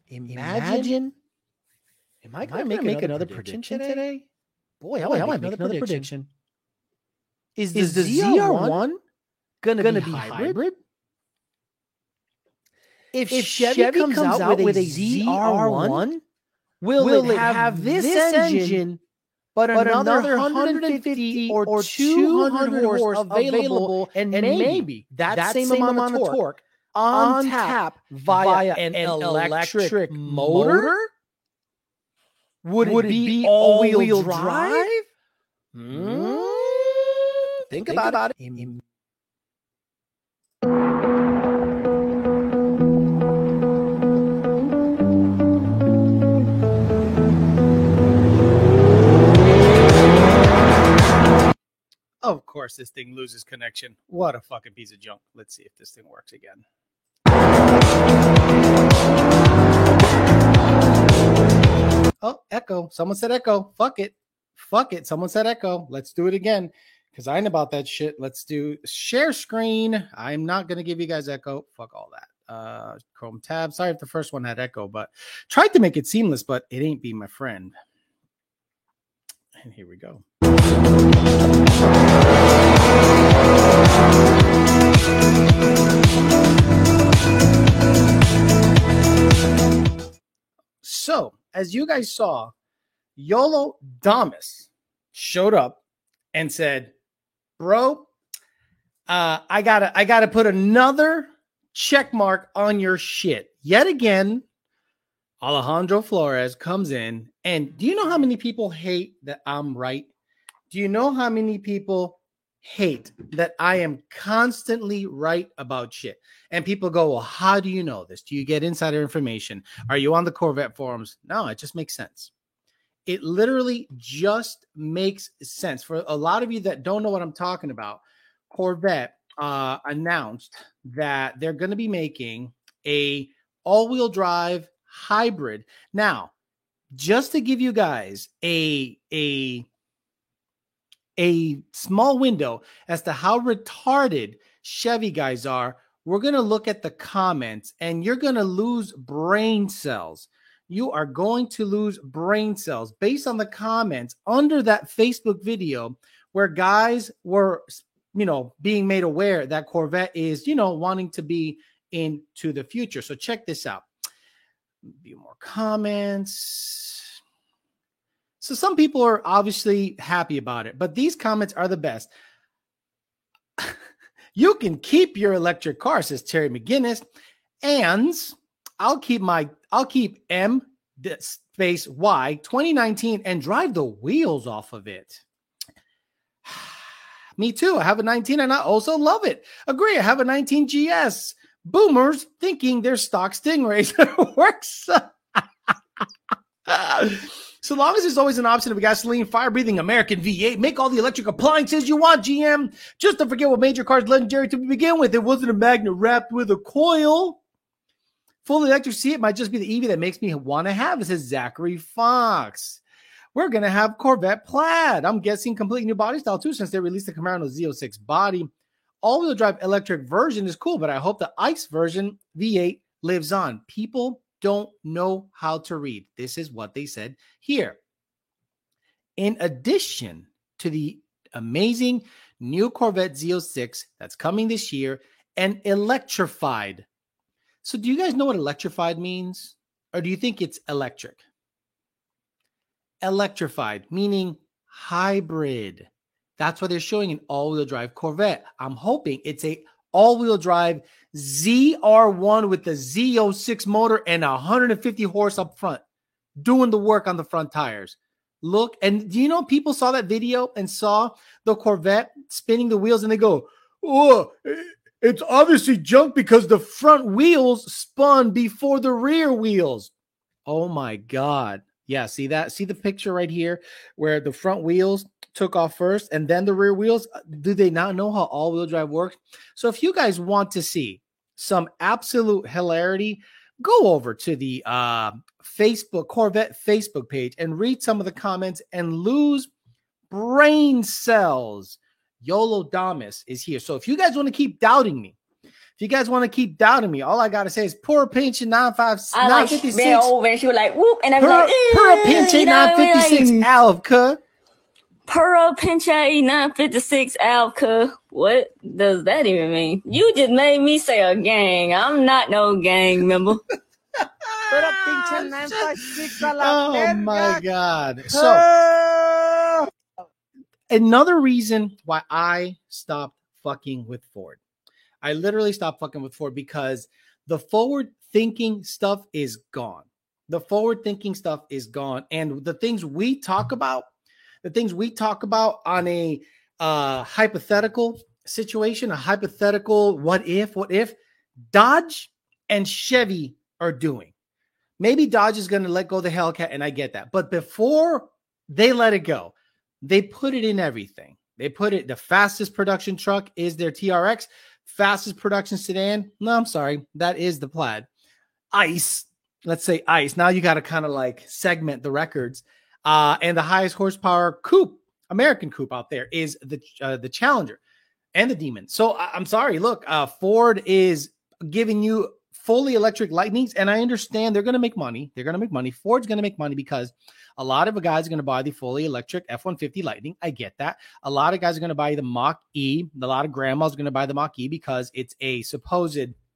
Imagine. Am I going to make another prediction today? Boy, I might make another prediction. Is the ZR1 going to be hybrid? If Chevy comes out with a ZR1, will it have this engine, but another 150 or 200 horse available, and maybe that same amount of torque on tap via an electric motor? Would it be all-wheel drive? Think about it. Of course, this thing loses connection. What a fucking piece of junk. Let's see if this thing works again. Oh, echo. Someone said echo. Fuck it. Someone said echo. Let's do it again because I know about that shit. Let's do share screen. I'm not going to give you guys echo. Fuck all that. Chrome tab. Sorry if the first one had echo, but tried to make it seamless, but it ain't be my friend. And here we go. So, as you guys saw, Yolo Damas showed up and said, bro, I gotta put another check mark on your shit. Yet again, Alejandro Flores comes in, and do you know how many people hate that I'm right? Do you know how many people hate that I am constantly right about shit? And people go, well, how do you know this? Do you get insider information? Are you on the Corvette forums? No, it just makes sense. It literally just makes sense. For a lot of you that don't know what I'm talking about, Corvette announced that they're going to be making a all-wheel drive hybrid. Now, just to give you guys a small window as to how retarded Chevy guys are, we're going to look at the comments, and you're going to lose brain cells. You are going to lose brain cells based on the comments under that Facebook video where guys were, being made aware that Corvette is, wanting to be into the future. So check this out. A few more comments. So some people are obviously happy about it, but these comments are the best. You can keep your electric car, says Terry McGinnis, and I'll keep M space Y 2019 and drive the wheels off of it. Me too. I have a 19 and I also love it. Agree. I have a 19 GS. Boomers thinking they're stock Stingrays. Works. So long as there's always an option of a gasoline, fire-breathing American V8, make all the electric appliances you want, GM. Just don't forget what made your cars legendary to begin with. It wasn't a magnet wrapped with a coil. Full electric seat might just be the EV that makes me want to have it, says Zachary Fox. We're going to have Corvette Plaid. I'm guessing complete new body style too, since they released the Camaro Z06 body. All-wheel drive electric version is cool, but I hope the ICE version V8 lives on. People don't know how to read. This is what they said here. In addition to the amazing new Corvette Z06 that's coming this year and electrified. So do you guys know what electrified means? Or do you think it's electric? Electrified, meaning hybrid. That's why they're showing an all-wheel drive Corvette. I'm hoping it's a all-wheel drive ZR1 with the Z06 motor and 150 horse up front, doing the work on the front tires. Look, and do you know people saw that video and saw the Corvette spinning the wheels and they go, oh, it's obviously junk because the front wheels spun before the rear wheels. Oh my God. Yeah, see that? See the picture right here where the front wheels took off first and then the rear wheels? Do they not know how all-wheel drive works? So if you guys want to see some absolute hilarity, go over to the Corvette Facebook page and read some of the comments and lose brain cells. Yolo Damas is here. So if you guys want to keep doubting me, if If you guys want to keep doubting me, all I got to say is pour a pinch in 956. Bent over and she was like, whoop. And I was pour a pinch in 956 Alv, Per a pinch at 956 Alv, what does that even mean? You just made me say a gang. I'm not no gang member. Oh my God. So another reason why I stopped fucking with Ford. I literally stopped fucking with Ford because the forward thinking stuff is gone. The forward thinking stuff is gone. And the things we talk about on a hypothetical situation, a hypothetical what if Dodge and Chevy are doing. Maybe Dodge is going to let go of the Hellcat, and I get that. But before they let it go, they put it in everything. They put it, the fastest production truck is their TRX. Fastest production sedan. No, I'm sorry. That is the Plaid. ICE. Let's say ICE. Now you got to kind of like segment the records. And the highest horsepower coupe, American coupe out there is the Challenger and the Demon. So I'm sorry. Look, Ford is giving you fully electric Lightnings, and I understand they're going to make money. Ford's going to make money because a lot of guys are going to buy the fully electric F-150 Lightning. I get that. A lot of guys are going to buy the Mach-E. A lot of grandmas are going to buy the Mach-E because it's a supposed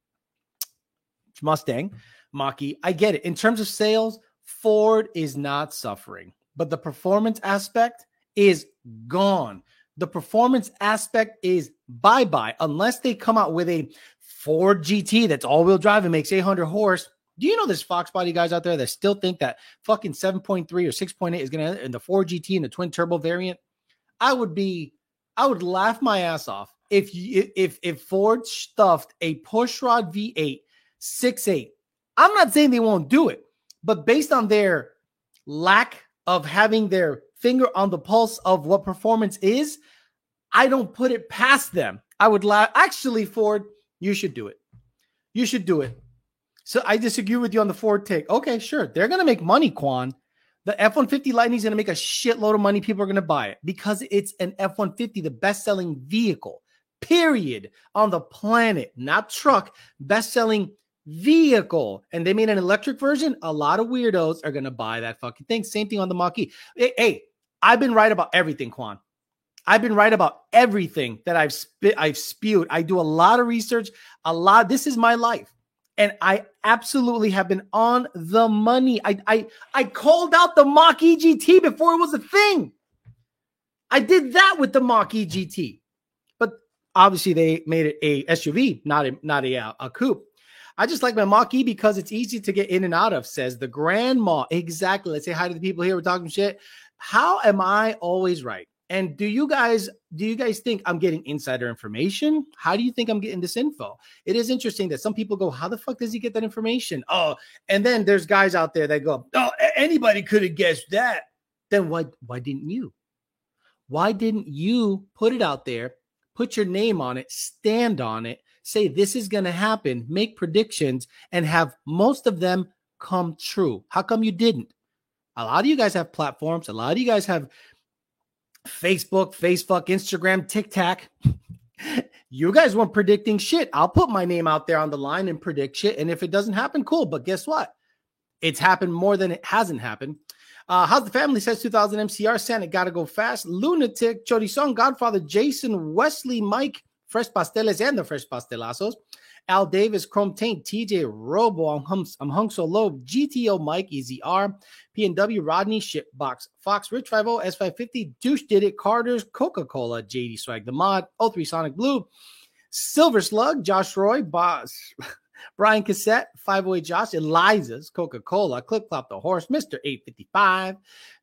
Mustang Mach-E. I get it. In terms of sales, Ford is not suffering, but the performance aspect is gone. The performance aspect is bye-bye unless they come out with a Ford GT that's all-wheel drive and makes 800 horse. Do you know there's Fox body guys out there that still think that fucking 7.3 or 6.8 is going to in the Ford GT and the twin turbo variant? I would laugh my ass off if Ford stuffed a pushrod V8 6.8. I'm not saying they won't do it, but based on their lack of having their finger on the pulse of what performance is, I don't put it past them. I would laugh. Actually, Ford, you should do it. You should do it. So I disagree with you on the Ford take. Okay, sure. They're going to make money, Quan. The F-150 Lightning is going to make a shitload of money. People are going to buy it because it's an F-150, the best-selling vehicle, period, on the planet. Not truck, best-selling vehicle. And they made an electric version. A lot of weirdos are going to buy that fucking thing. Same thing on the Mach-E. Hey, I've been right about everything, Quan. I've been right about everything that I've spewed. I do a lot of research, This is my life. And I absolutely have been on the money. I called out the Mach-E GT before it was a thing. I did that with the Mach-E GT. But obviously they made it a SUV, not a coupe. I just like my Mach-E because it's easy to get in and out of, says the grandma. Exactly. Let's say hi to the people here. We're talking shit. How am I always right? And do you guys think I'm getting insider information? How do you think I'm getting this info? It is interesting that some people go, how the fuck does he get that information? Oh, and then there's guys out there that go, oh, anybody could have guessed that. Then why didn't you? Why didn't you put it out there, put your name on it, stand on it, say this is going to happen, make predictions, and have most of them come true? How come you didn't? A lot of you guys have platforms. A lot of you guys have Facebook, Instagram, TikTok. You guys weren't predicting shit. I'll put my name out there on the line and predict shit. And if it doesn't happen, cool. But guess what? It's happened more than it hasn't happened. How's the family? Says 2000 MCR. Santa gotta go fast. Lunatic, Chorizon, Godfather, Jason, Wesley, Mike, Fresh Pasteles and the Fresh Pastelazos. Al Davis, Chrome Taint, TJ, Robo, I'm Hung So Low, GTO, Mike, Easy R, PNW, Rodney, Shipbox, Fox, Rich 50, S550, Douche Did It, Carter's, Coca-Cola, JD Swag, The Mod, 03 Sonic Blue, Silver Slug, Josh Roy, Boss, Brian Cassette, 508 Josh, Eliza's, Coca-Cola, Clip Clop the Horse, Mr. 855,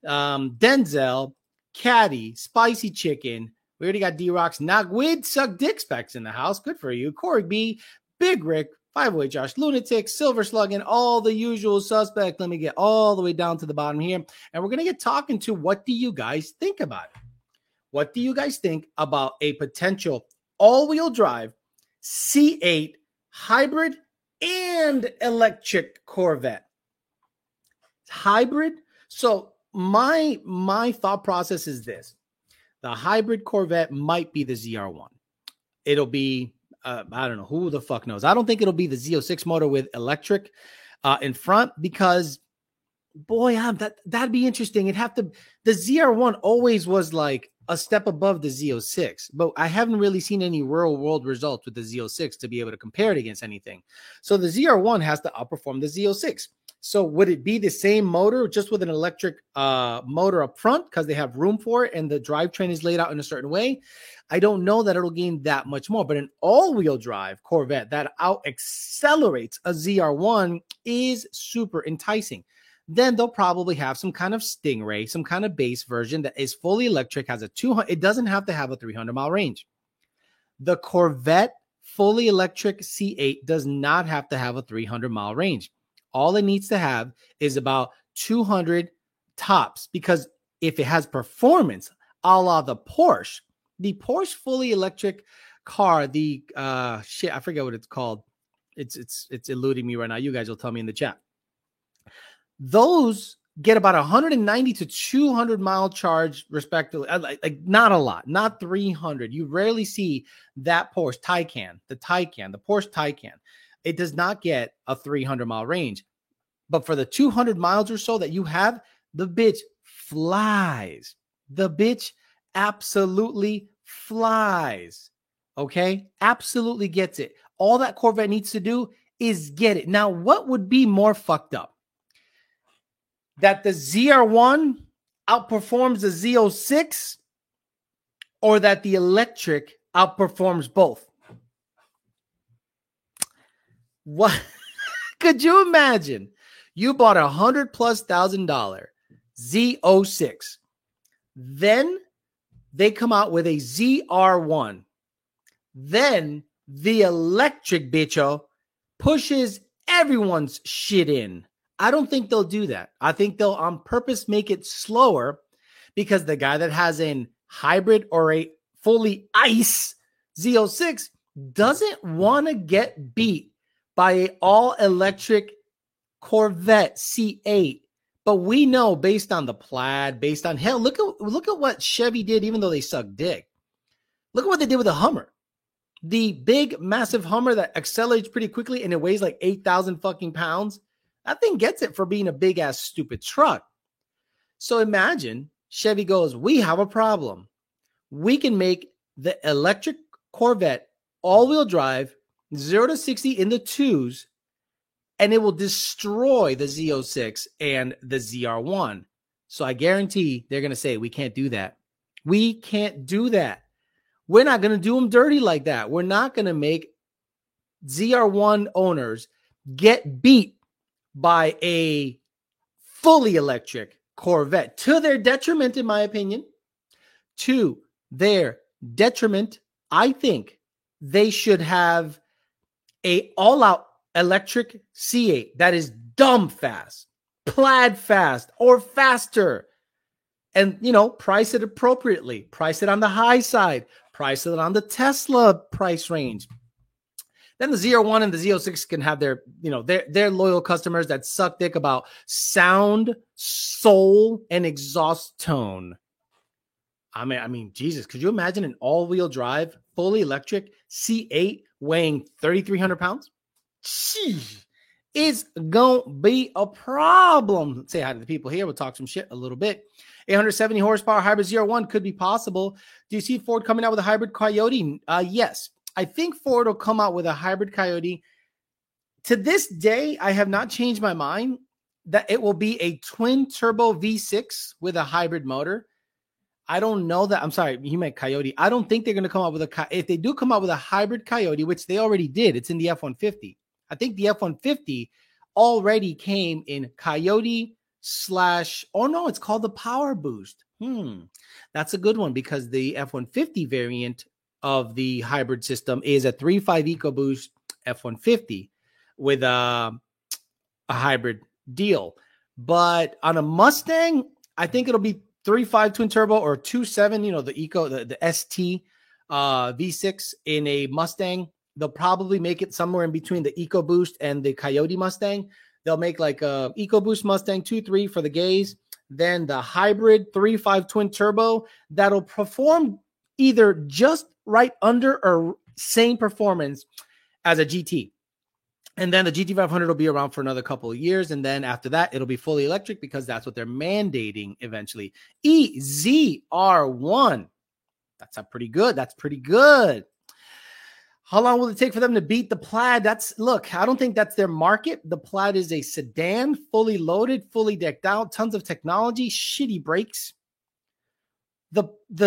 Denzel, Caddy, Spicy Chicken. We already got D-Rocks, Nagwid, Suck Dick Specs in the house. Good for you. Corey B, Big Rick, 508 Josh, Lunatic, Silver Slug, and all the usual suspects. Let me get all the way down to the bottom here. And we're going to get talking to what do you guys think about it? What do you guys think about a potential all-wheel drive C8 hybrid and electric Corvette? Hybrid. So my thought process is this. The hybrid Corvette might be the ZR1. It'll be I don't know, who the fuck knows. I don't think it'll be the Z06 motor with electric in front, because boy, that'd be interesting. The ZR1 always was like a step above the Z06, but I haven't really seen any real world results with the Z06 to be able to compare it against anything. So the ZR1 has to outperform the Z06. So would it be the same motor just with an electric motor up front because they have room for it and the drivetrain is laid out in a certain way? I don't know that it'll gain that much more, but an all-wheel drive Corvette that out accelerates a ZR1 is super enticing. Then they'll probably have some kind of Stingray, some kind of base version that is fully electric, has a 200. It doesn't have to have a 300-mile range. The Corvette fully electric C8 does not have to have a 300-mile range. All it needs to have is about 200 tops, because if it has performance, a la the Porsche fully electric car, I forget what it's called. It's eluding me right now. You guys will tell me in the chat. Those get about 190 to 200 mile charge respectively. Like not a lot, not 300. You rarely see that Porsche Taycan, the Porsche Taycan. It does not get a 300 mile range, but for the 200 miles or so that you have, the bitch flies. The bitch absolutely flies. Okay. Absolutely gets it. All that Corvette needs to do is get it. Now, what would be more fucked up? That the ZR1 outperforms the Z06, or that the electric outperforms both? What could you imagine? You bought $100,000+ Z06. Then they come out with a ZR1. Then the electric bitcho pushes everyone's shit in. I don't think they'll do that. I think they'll on purpose make it slower, because the guy that has a hybrid or a fully ICE Z06 doesn't want to get beat by an all-electric Corvette C8. But we know, based on the Plaid, based on hell, look at what Chevy did, even though they suck dick. Look at what they did with the Hummer. The big, massive Hummer that accelerates pretty quickly and it weighs like 8,000 fucking pounds. That thing gets it for being a big ass stupid truck. So imagine Chevy goes, we have a problem. We can make the electric Corvette all-wheel drive, 0 to 60 in the 2s, and it will destroy the Z06 and the ZR1. So I guarantee they're going to say, we can't do that. We can't do that. We're not going to do them dirty like that. We're not going to make ZR1 owners get beat by a fully electric Corvette, to their detriment, in my opinion. To their detriment, I think they should have a all-out electric C8 that is dumb fast, Plaid fast, or faster. And, price it appropriately. Price it on the high side. Price it on the Tesla price range. Then the ZR1 and the Z06 can have their loyal customers that suck dick about sound, soul, and exhaust tone. I mean, Jesus, could you imagine an all-wheel drive, fully electric C8 weighing 3,300 pounds? Sheesh, it's gonna be a problem. Say hi to the people here. We'll talk some shit a little bit. 870 horsepower hybrid ZR1 could be possible. Do you see Ford coming out with a hybrid Coyote? Yes. I think Ford will come out with a hybrid Coyote. To this day, I have not changed my mind that it will be a twin turbo V6 with a hybrid motor. I don't know that. I'm sorry, he meant Coyote. I don't think they're going to come out with if they do come out with a hybrid Coyote, which they already did, it's in the F-150. I think the F-150 already came in Coyote it's called the Power Boost. That's a good one, because the F-150 variant of the hybrid system is a 3.5 EcoBoost F-150 with a hybrid deal. But on a Mustang, I think it'll be 3.5 twin turbo or 2.7, the ST V6 in a Mustang. They'll probably make it somewhere in between the EcoBoost and the Coyote Mustang. They'll make like a EcoBoost Mustang 2.3 for the gays. Then the hybrid 3.5 twin turbo that'll perform either just right under or same performance as a GT. And then the GT500 will be around for another couple of years. And then after that, it'll be fully electric because that's what they're mandating eventually. EZR1. That's pretty good. That's pretty good. How long will it take for them to beat the Plaid? Look, I don't think that's their market. The Plaid is a sedan, fully loaded, fully decked out, tons of technology, shitty brakes. The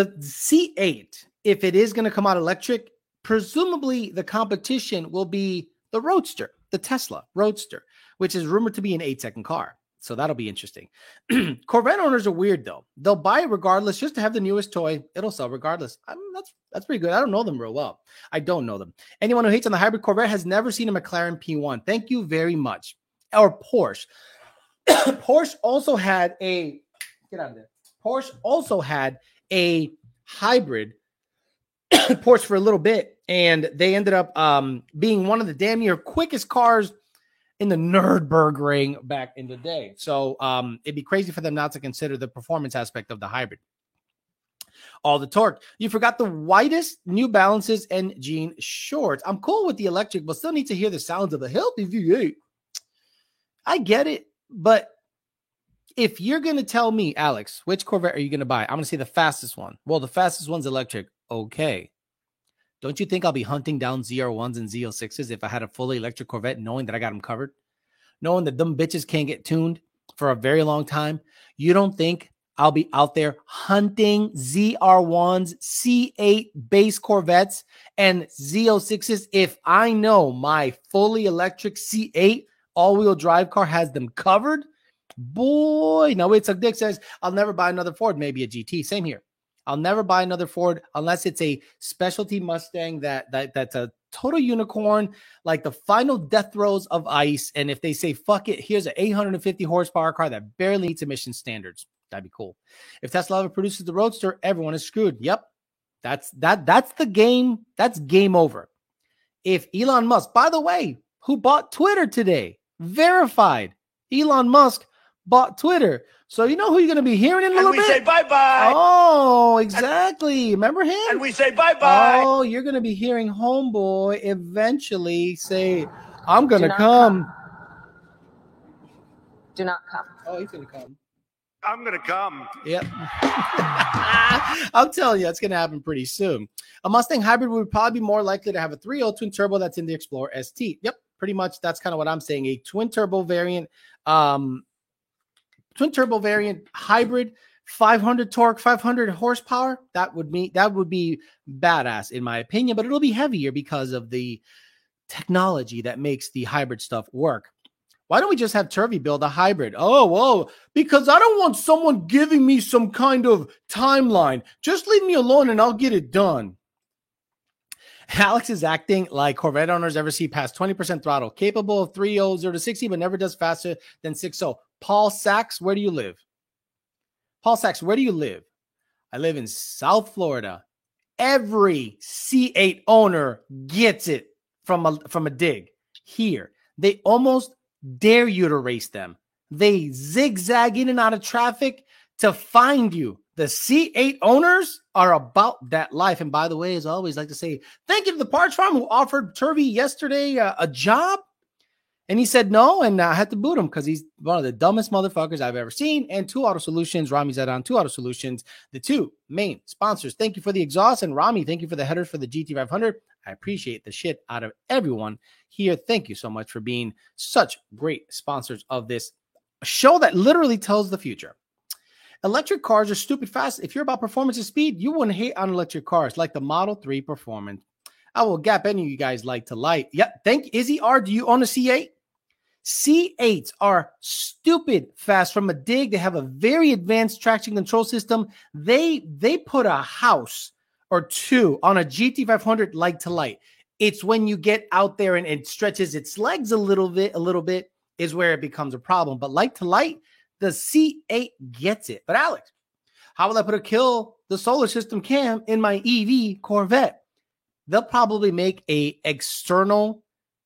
C8, if it is going to come out electric, presumably the competition will be the Roadster, the Tesla Roadster, which is rumored to be an 8-second car. So that'll be interesting. Corvette owners are weird, though. They'll buy it regardless just to have the newest toy. It'll sell regardless. That's pretty good. I don't know them real well. I don't know them. Anyone who hates on the hybrid Corvette has never seen a McLaren P1. Thank you very much. Or Porsche. Porsche also had a... Get out of there. Porsche also had a hybrid Porsche for a little bit, and they ended up being one of the damn near quickest cars in the Nürburgring back in the day. So it'd be crazy for them not to consider the performance aspect of the hybrid. All the torque. You forgot the whitest New Balances and jean shorts. I'm cool with the electric, but still need to hear the sounds of a healthy V8. I get it, but if you're going to tell me, Alex, which Corvette are you going to buy? I'm going to say the fastest one. Well, the fastest one's electric. Okay. Don't you think I'll be hunting down ZR1s and Z06s if I had a fully electric Corvette, knowing that I got them covered? Knowing that them bitches can't get tuned for a very long time? You don't think I'll be out there hunting ZR1s, C8 base Corvettes, and Z06s if I know my fully electric C8 all-wheel drive car has them covered? Boy, now wait, so Dick says, I'll never buy another Ford, maybe a GT. Same here. I'll never buy another Ford unless it's a specialty Mustang that's a total unicorn, like the final death throes of ICE. And if they say, fuck it, here's an 850 horsepower car that barely meets emission standards. That'd be cool. If Tesla ever produces the Roadster, everyone is screwed. Yep. That's the game. That's game over. If Elon Musk, by the way, who bought Twitter today, verified Elon Musk bought Twitter. So you know who you're going to be hearing in a little bit? And we say bye-bye. Oh, exactly. Remember him? And we say bye-bye. Oh, you're going to be hearing Homeboy eventually say, I'm going to come. Do not come. Oh, he's going to come. I'm going to come. Yep. I'm telling you, it's going to happen pretty soon. A Mustang hybrid would probably be more likely to have a 3.0 twin turbo that's in the Explorer ST. Yep. Pretty much that's kind of what I'm saying. A twin turbo variant hybrid, 500 torque, 500 horsepower. That would be badass in my opinion, but it'll be heavier because of the technology that makes the hybrid stuff work. Why don't we just have Turvey build a hybrid? Oh, whoa, because I don't want someone giving me some kind of timeline. Just leave me alone and I'll get it done. Alex is acting like Corvette owners ever see past 20% throttle, capable of 3.0, 0 to 60, but never does faster than 6.0. Paul Sachs, where do you live? Paul Sachs, where do you live? I live in South Florida. Every C8 owner gets it from a dig. Here, they almost dare you to race them. They zigzag in and out of traffic to find you. The C8 owners are about that life. And by the way, as I always like to say, thank you to the Parts Farm who offered Turvey yesterday a job. And he said no, and I had to boot him because he's one of the dumbest motherfuckers I've ever seen. And Two Auto Solutions, Rami Zedon, Two Auto Solutions, the two main sponsors. Thank you for the exhaust. And Rami, thank you for the headers for the GT500. I appreciate the shit out of everyone here. Thank you so much for being such great sponsors of this show that literally tells the future. Electric cars are stupid fast. If you're about performance and speed, you wouldn't hate on electric cars like the Model 3 Performance. I will gap any of you guys like to light. Yep. Thank you. Izzy R, do you own a C8? C8s are stupid fast from a dig. They have a very advanced traction control system. They put a house or two on a GT500 light to light. It's when you get out there and it stretches its legs a little bit is where it becomes a problem. But light to light, the C8 gets it. But Alex, how will I put a kill the solar system cam in my EV Corvette? They'll probably make a external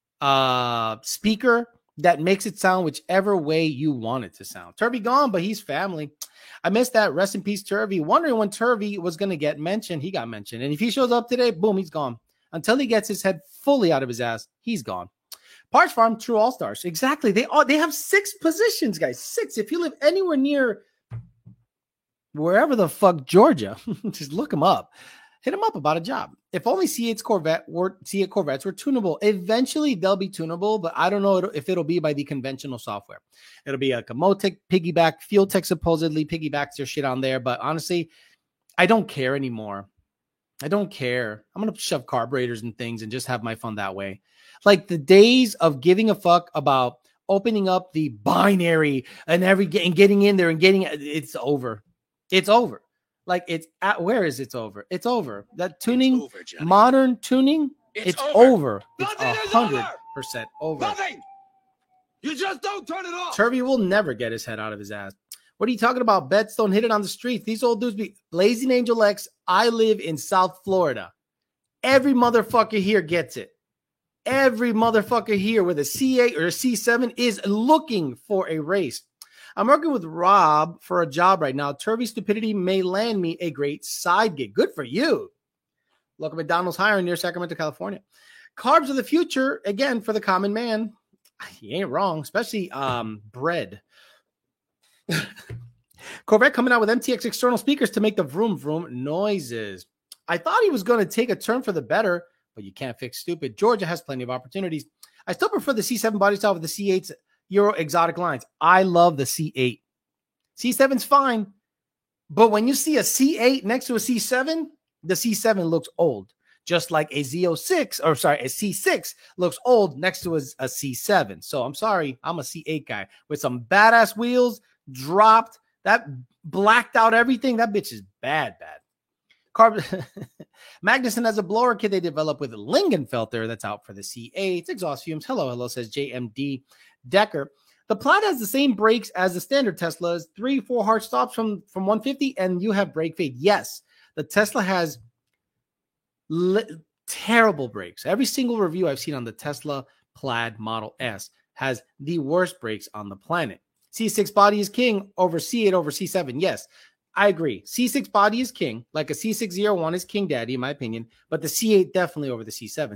speaker that makes it sound whichever way you want it to sound. Turvey gone, but he's family. I missed that. Rest in peace, Turvey. Wondering when Turvey was going to get mentioned. He got mentioned. And if he shows up today, boom, he's gone. Until he gets his head fully out of his ass, he's gone. Parts Farm, true all-stars. Exactly. They have 6 positions, guys. 6. If you live anywhere near wherever the fuck Georgia, just look them up. Hit them up about a job. If only C8 Corvettes were tunable. Eventually, they'll be tunable, but I don't know if it'll be by the conventional software. It'll be like a Motec piggyback. Fuel Tech supposedly piggybacks their shit on there, but honestly, I don't care anymore. I don't care. I'm going to shove carburetors and things and just have my fun that way. Like the days of giving a fuck about opening up the binary and getting in there and it's over. It's over. Like where is it's over? It's over. That tuning, over, modern tuning, it's over. It's 100% over. Nothing. You just don't turn it off. Turvey will never get his head out of his ass. What are you talking about? Bets don't hit it on the streets. These old dudes be Blazing Angel X. I live in South Florida. Every motherfucker here gets it. Every motherfucker here with a C8 or a C7 is looking for a race. I'm working with Rob for a job right now. Turvey stupidity may land me a great side gig. Good for you. Local McDonald's hiring near Sacramento, California. Carbs of the future, again, for the common man. He ain't wrong, especially bread. Corvette coming out with MTX external speakers to make the vroom vroom noises. I thought he was going to take a turn for the better, but you can't fix stupid. Georgia has plenty of opportunities. I still prefer the C7 body style with the C8's Euro exotic lines. I love the C8. C7's fine, but when you see a C8 next to a C7, the C7 looks old. Just like a Z06, or sorry, a C6 looks old next to a C7. So I'm sorry, I'm a C8 guy with some badass wheels, dropped, that blacked out everything. That bitch is bad. Magnuson has a blower kit they developed with Lingenfelter that's out for the C8. Exhaust fumes. Hello, says JMD Decker. The Plaid has the same brakes as the standard Tesla's 3-4 hard stops from 150, and you have brake fade. Yes, the Tesla has terrible brakes. Every single review I've seen on the Tesla Plaid Model S has the worst brakes on the planet. C6 body is king over C8 over C7. Yes, I agree. C6 body is king, like a C601 is king daddy, in my opinion, but the C8 definitely over the C7.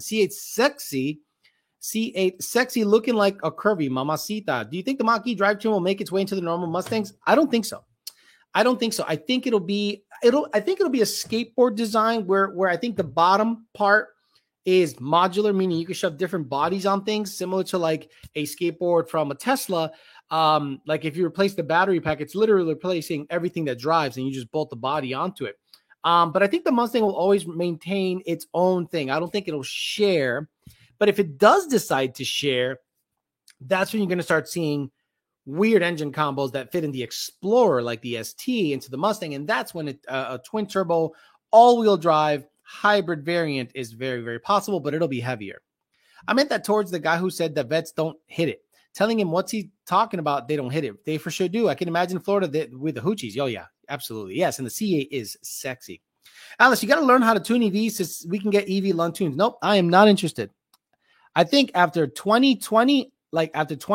C8 sexy looking like a curvy mamacita. Do you think the Mach-E drivetrain will make its way into the normal Mustangs? I don't think so. I think it'll be a skateboard design where I think the bottom part is modular, meaning you can shove different bodies on things, similar to like a skateboard from a Tesla. Like if you replace the battery pack, it's literally replacing everything that drives and you just bolt the body onto it. But I think the Mustang will always maintain its own thing. I don't think it'll share, but if it does decide to share, that's when you're going to start seeing weird engine combos that fit in the Explorer, like the ST, into the Mustang. And that's when a twin turbo, all wheel drive hybrid variant is very, very possible, but it'll be heavier. I meant that towards the guy who said that vets don't hit it. Telling him what's he talking about, they don't hit it. They for sure do. I can imagine Florida with the hoochies. Oh, yeah, absolutely. Yes, and the C8 is sexy. Alice, you got to learn how to tune EVs so we can get EV Lund tunes. Nope, I am not interested. I think after 2020, and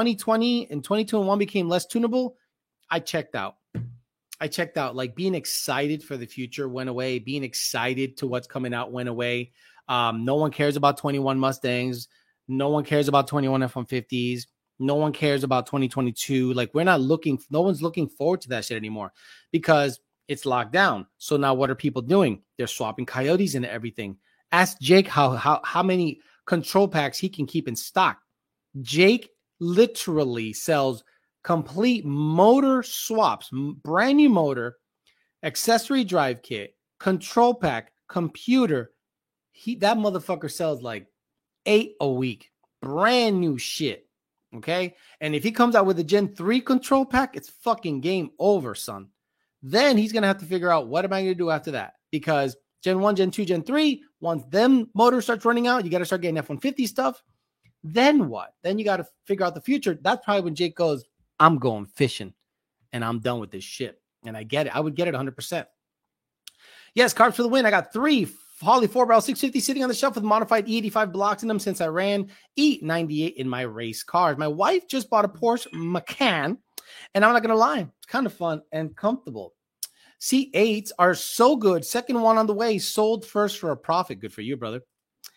2021 became less tunable, I checked out. Like being excited for the future went away. Being excited to what's coming out went away. No one cares about 21 Mustangs. No one cares about 21 F-150s. No one cares about 2022. Like no one's looking forward to that shit anymore because it's locked down. So now what are people doing? They're swapping Coyotes into everything. Ask Jake how many control packs he can keep in stock. Jake literally sells complete motor swaps, brand new motor, accessory drive kit, control pack, computer. That motherfucker sells like 8 a week. Brand new shit. Okay. And if he comes out with a Gen 3 control pack, it's fucking game over, son. Then he's going to have to figure out what am I going to do after that? Because Gen 1, Gen 2, Gen 3, once them motors starts running out, you got to start getting F-150 stuff. Then what? Then you got to figure out the future. That's probably when Jake goes, I'm going fishing and I'm done with this shit. And I get it. I would get it 100%. Yes, carbs for the win. I got 3 Holley 4-barrel 650 sitting on the shelf with modified E85 blocks in them since I ran E98 in my race cars. My wife just bought a Porsche Macan, and I'm not going to lie, it's kind of fun and comfortable. C8s are so good. Second one on the way, sold first for a profit. Good for you, brother.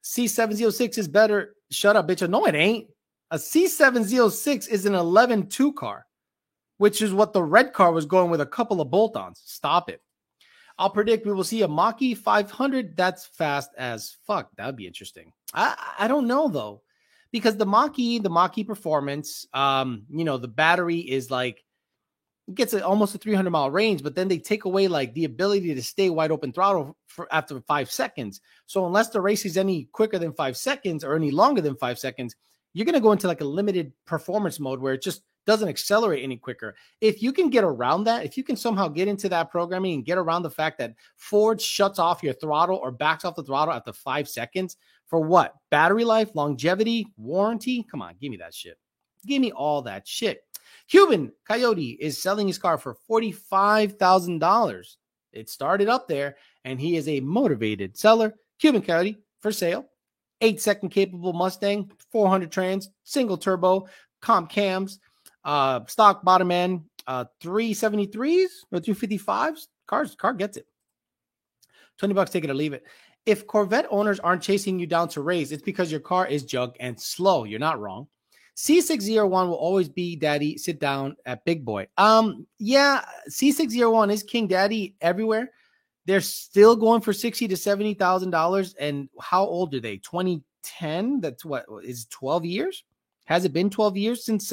C706 is better. Shut up, bitch. No, it ain't. A C706 is an 11.2 car, which is what the red car was going with a couple of bolt-ons. Stop it. I'll predict we will see a Mach-E 500. That's fast as fuck. That would be interesting. I don't know, though, because the Mach-E performance, the battery is like, it gets almost a 300-mile range, but then they take away like the ability to stay wide open throttle for after 5 seconds. So unless the race is any quicker than 5 seconds or any longer than 5 seconds, you're going to go into like a limited performance mode where it just doesn't accelerate any quicker. If you can get around that, if you can somehow get into that programming and get around the fact that Ford shuts off your throttle or backs off the throttle after 5 seconds for what? Battery life, longevity, warranty? Come on, give me that shit. Give me all that shit. Cuban Coyote is selling his car for $45,000. It started up there, and he is a motivated seller. Cuban Coyote for sale. 8-second capable Mustang, 400 trans, single turbo, comp cams, stock bottom end, 373s or 255s. Car gets it. $20, take it or leave it. If Corvette owners aren't chasing you down to race, it's because your car is junk and slow. You're not wrong. C601 will always be daddy. Sit down at big boy. Yeah, C601 is King Daddy everywhere. They're still going for $60,000 to $70,000. And how old are they? 2010? That's what is 12 years? Has it been 12 years since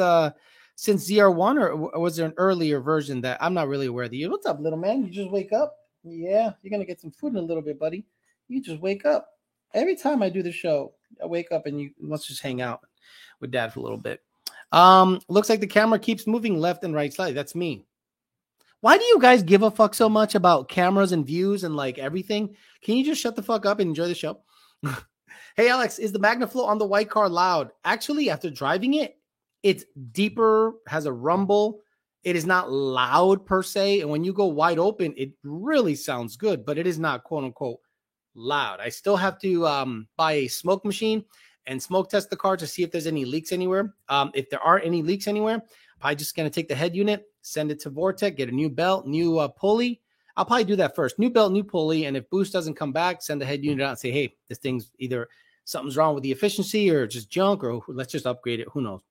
ZR1, or was there an earlier version that I'm not really aware of the year? What's up, little man? You just wake up? Yeah, you're gonna get some food in a little bit, buddy. You just wake up. Every time I do the show, I wake up and let's just hang out with dad for a little bit. Looks like the camera keeps moving left and right slightly. That's me. Why do you guys give a fuck so much about cameras and views and like everything? Can you just shut the fuck up and enjoy the show? Hey, Alex, is the MagnaFlow on the white car loud? Actually, after driving it, it's deeper, has a rumble. It is not loud per se. And when you go wide open, it really sounds good, but it is not quote unquote loud. I still have to buy a smoke machine and smoke test the car to see if there's any leaks anywhere. If there aren't any leaks anywhere, I'm just going to take the head unit, send it to Vortec, get a new belt, new pulley. I'll probably do that first. New belt, new pulley. And if boost doesn't come back, send the head unit out and say, hey, this thing's either something's wrong with the efficiency or just junk, or let's just upgrade it. Who knows?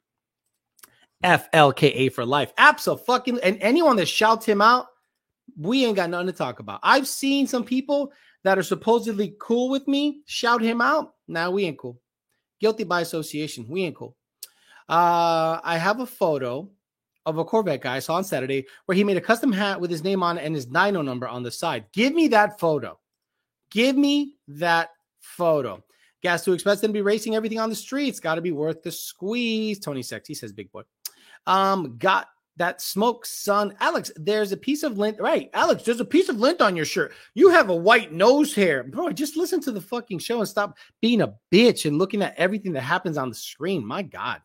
FLKA for life. Absolutely. And anyone that shouts him out, we ain't got nothing to talk about. I've seen some people that are supposedly cool with me shout him out. Nah, we ain't cool. Guilty by association. We ain't cool. I have a photo of a Corvette guy I saw on Saturday where he made a custom hat with his name on it and his dyno number on the side. Give me that photo. Give me that photo. Gas too expensive to be racing everything on the streets. Got to be worth the squeeze. Tony Sexy says, big boy. Got that smoke, son. Alex, there's a piece of lint. Right, Alex, there's a piece of lint on your shirt. You have a white nose hair. Bro, just listen to the fucking show and stop being a bitch and looking at everything that happens on the screen. My God.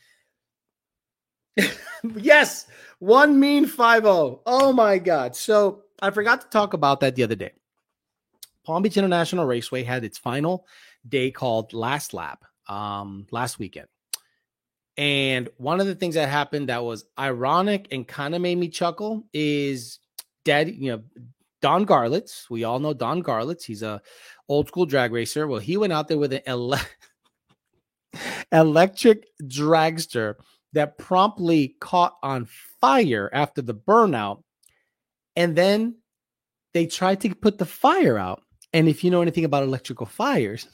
Yes, 1 mean 5-0. Oh my God. So I forgot to talk about that the other day. Palm Beach International Raceway had its final day called Last Lap last weekend. And one of the things that happened that was ironic and kind of made me chuckle is Don Garlitz. We all know Don Garlitz. He's a old school drag racer. Well, he went out there with an electric dragster that promptly caught on fire after the burnout. And then they tried to put the fire out. And if you know anything about electrical fires,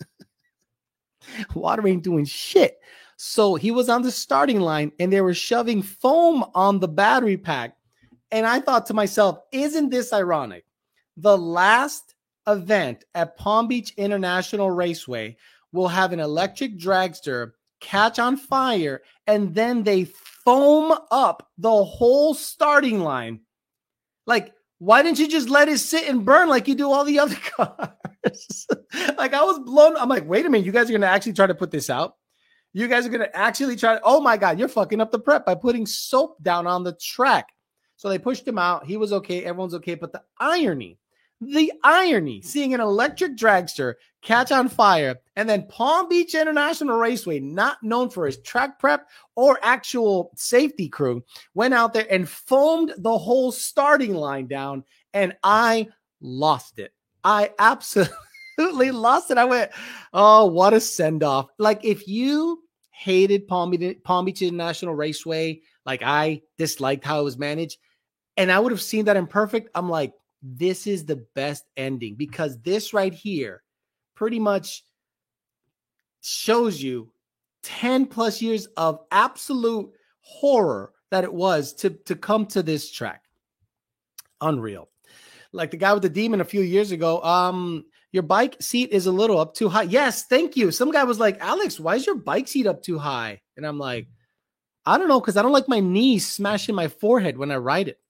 water ain't doing shit. So he was on the starting line and they were shoving foam on the battery pack. And I thought to myself, isn't this ironic? The last event at Palm Beach International Raceway will have an electric dragster catch on fire, and then they foam up the whole starting line. Like, why didn't you just let it sit and burn like you do all the other cars? Like, I was blown. I'm like, wait a minute. You guys are going to actually try to put this out? You guys are going to actually try to, oh my God, you're fucking up the prep by putting soap down on the track. So they pushed him out. He was okay. Everyone's okay. But the irony, seeing an electric dragster catch on fire, and then Palm Beach International Raceway, not known for its track prep or actual safety crew, went out there and foamed the whole starting line down, and I lost it. I absolutely absolutely lost it. I went, oh, what a send-off. Like, if you hated Palm Beach International Raceway, like I disliked how it was managed, and I would have seen that in Perfect, I'm like, this is the best ending, because this right here pretty much shows you 10 plus years of absolute horror that it was to come to this track. Unreal. Like the guy with the demon a few years ago, your bike seat is a little up too high. Yes, thank you. Some guy was like, Alex, why is your bike seat up too high? And I'm like, I don't know, because I don't like my knees smashing my forehead when I ride it.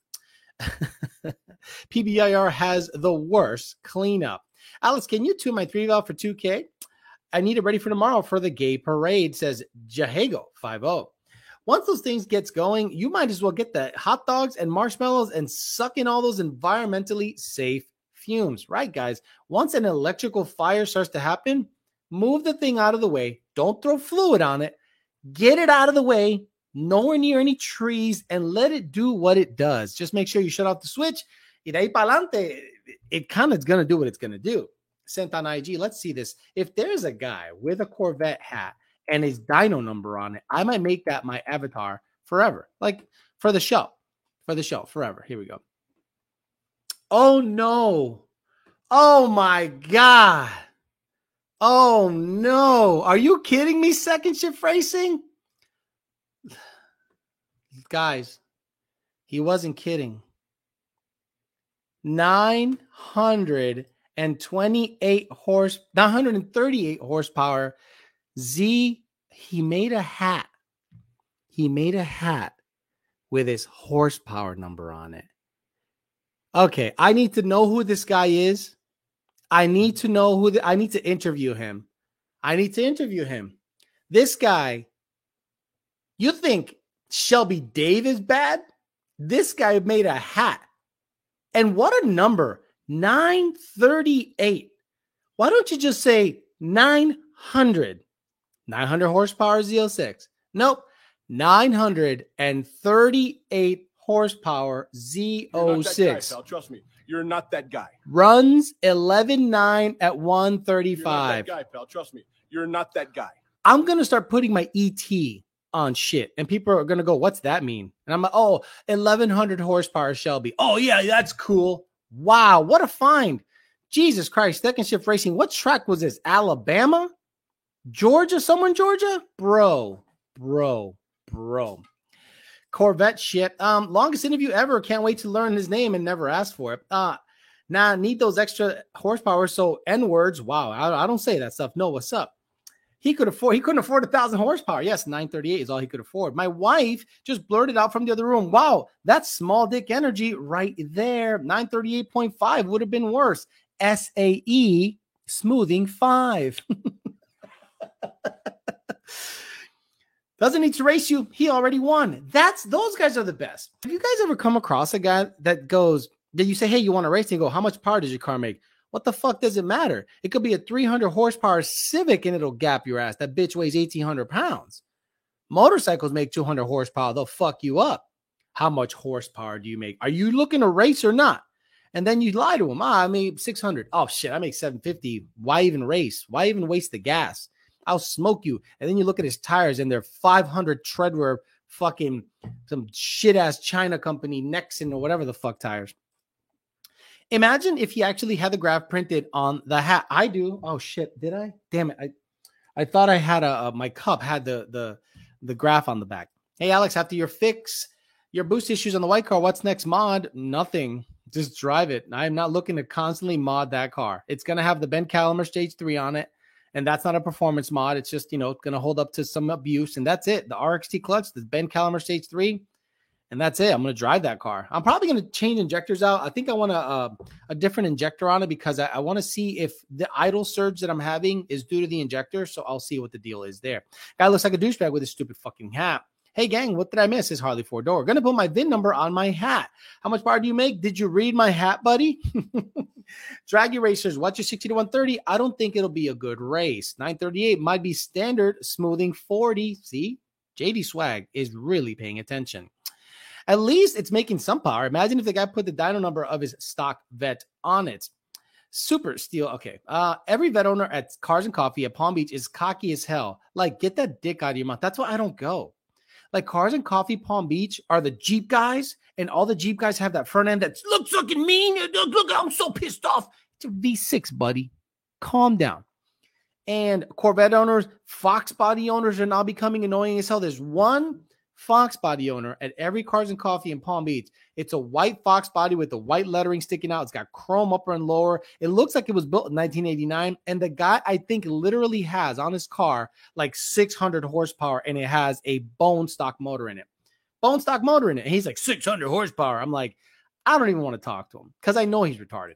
PBIR has the worst cleanup. Alex, can you tune my 3 valve for 2K? I need it ready for tomorrow for the gay parade, says Jahego 50. Once those things gets going, you might as well get the hot dogs and marshmallows and suck in all those environmentally safe fumes. Right, guys? Once an electrical fire starts to happen, move the thing out of the way. Don't throw fluid on it. Get it out of the way, nowhere near any trees, and let it do what it does. Just make sure you shut off the switch. Y de ahí para adelante, it kind of is going to do what it's going to do. Sent on IG. Let's see this. If there's a guy with a Corvette hat and his dyno number on it, I might make that my avatar forever. Like for the show. Forever. Here we go. Oh no. Oh my God. Oh no. Are you kidding me, Second Shift Racing? Guys, he wasn't kidding. 938 horsepower. Z, he made a hat. With his horsepower number on it. Okay, I need to know who this guy is. I need to interview him. This guy, you think Shelby Dave is bad? This guy made a hat. And what a number, 938. Why don't you just say 900? 900 horsepower Z06. Nope, 938 horsepower Z06. Guy, trust me, you're not that guy. Runs 11.9 at 135. You're not that guy, pal. Trust me, you're not that guy. I'm going to start putting my ET on shit, and people are going to go, what's that mean? And I'm like, 1100 horsepower Shelby. Oh, yeah, that's cool. Wow, what a find. Jesus Christ, Second Shift Racing. What track was this? Alabama? Georgia? Somewhere in Georgia? Bro. Corvette shit. Longest interview ever. Can't wait to learn his name and never ask for it. Now need those extra horsepower. So N-words. Wow, I don't say that stuff. No, what's up? He couldn't afford 1,000 horsepower. Yes, 938 is all he could afford. My wife just blurted out from the other room, wow, that's small dick energy right there. 938.5 would have been worse. SAE smoothing 5. Doesn't need to race you. He already won. Those guys are the best. Have you guys ever come across a guy that you say, hey, you want to race? And you go, how much power does your car make? What the fuck does it matter? It could be a 300 horsepower Civic and it'll gap your ass. That bitch weighs 1,800 pounds. Motorcycles make 200 horsepower. They'll fuck you up. How much horsepower do you make? Are you looking to race or not? And then you lie to them. I made 600. Oh, shit, I make 750. Why even race? Why even waste the gas? I'll smoke you. And then you look at his tires and they're 500 treadwear fucking some shit-ass China company Nexen or whatever the fuck tires. Imagine if he actually had the graph printed on the hat. I do. Oh shit, did I? Damn it. I thought I had my cup had the graph on the back. Hey Alex, after your fix your boost issues on the white car, what's next mod? Nothing. Just drive it. I am not looking to constantly mod that car. It's going to have the Ben Calamer Stage 3 on it. And that's not a performance mod. It's just, going to hold up to some abuse. And that's it. The RXT clutch, the Ben Calamer Stage 3. And that's it. I'm going to drive that car. I'm probably going to change injectors out. I think I want a different injector on it because I want to see if the idle surge that I'm having is due to the injector. So I'll see what the deal is there. Guy looks like a douchebag with his stupid fucking hat. Hey, gang, what did I miss? Is Harley 4-door. Going to put my VIN number on my hat. How much power do you make? Did you read my hat, buddy? Draggy Racers, what's your 60 to 130? I don't think it'll be a good race. 938 might be standard, smoothing 40. See? JD Swag is really paying attention. At least it's making some power. Imagine if the guy put the dyno number of his stock vet on it. Super steal. Okay. Every vet owner at Cars and Coffee at Palm Beach is cocky as hell. Like, get that dick out of your mouth. That's why I don't go. Like, Cars and Coffee Palm Beach are the Jeep guys, and all the Jeep guys have that front end that looks fucking mean. Look, I'm so pissed off. It's a V6, buddy. Calm down. And Corvette owners, Fox body owners are now becoming annoying as hell. There's one Fox body owner at every Cars and Coffee in Palm Beach. It's a white Fox body with the white lettering sticking out. It's got chrome upper and lower. It looks like it was built in 1989. And the guy, I think, literally has on his car like 600 horsepower, and it has a bone stock motor in it. Bone stock motor in it. And he's like 600 horsepower. I'm like, I don't even want to talk to him because I know he's retarded.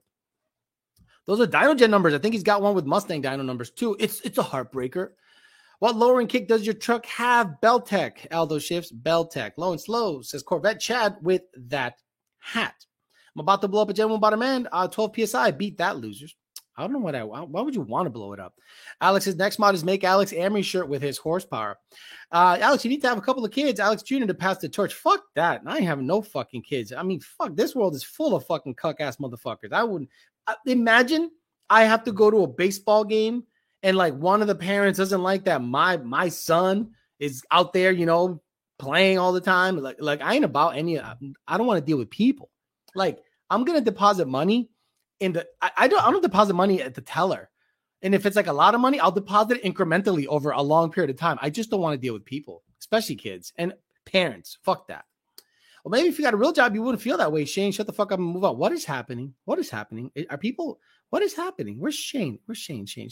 Those are Dynogen numbers. I think he's got one with Mustang dyno numbers too. It's a heartbreaker. What lowering kick does your truck have? Beltec. Aldo Shifts, Beltec. Low and slow, says Corvette Chad with that hat. I'm about to blow up a Gen 1 bottom end. 12 PSI. Beat that, losers. I don't know why would you want to blow it up? Alex's next mod is make Alex Amory shirt with his horsepower. Alex, you need to have a couple of kids. Alex Jr. to pass the torch. Fuck that. I ain't having no fucking kids. I mean, fuck, this world is full of fucking cuck-ass motherfuckers. I wouldn't. Imagine I have to go to a baseball game and like one of the parents doesn't like that my son is out there, you know, playing all the time. Like I ain't about any. I don't want to deal with people. Like I'm gonna deposit money in the. I don't deposit money at the teller, and if it's like a lot of money, I'll deposit it incrementally over a long period of time. I just don't want to deal with people, especially kids and parents. Fuck that. Well, maybe if you got a real job, you wouldn't feel that way. Shane, shut the fuck up and move on. What is happening? What is happening? Are people? What is happening? Where's Shane? Where's Shane? Shane.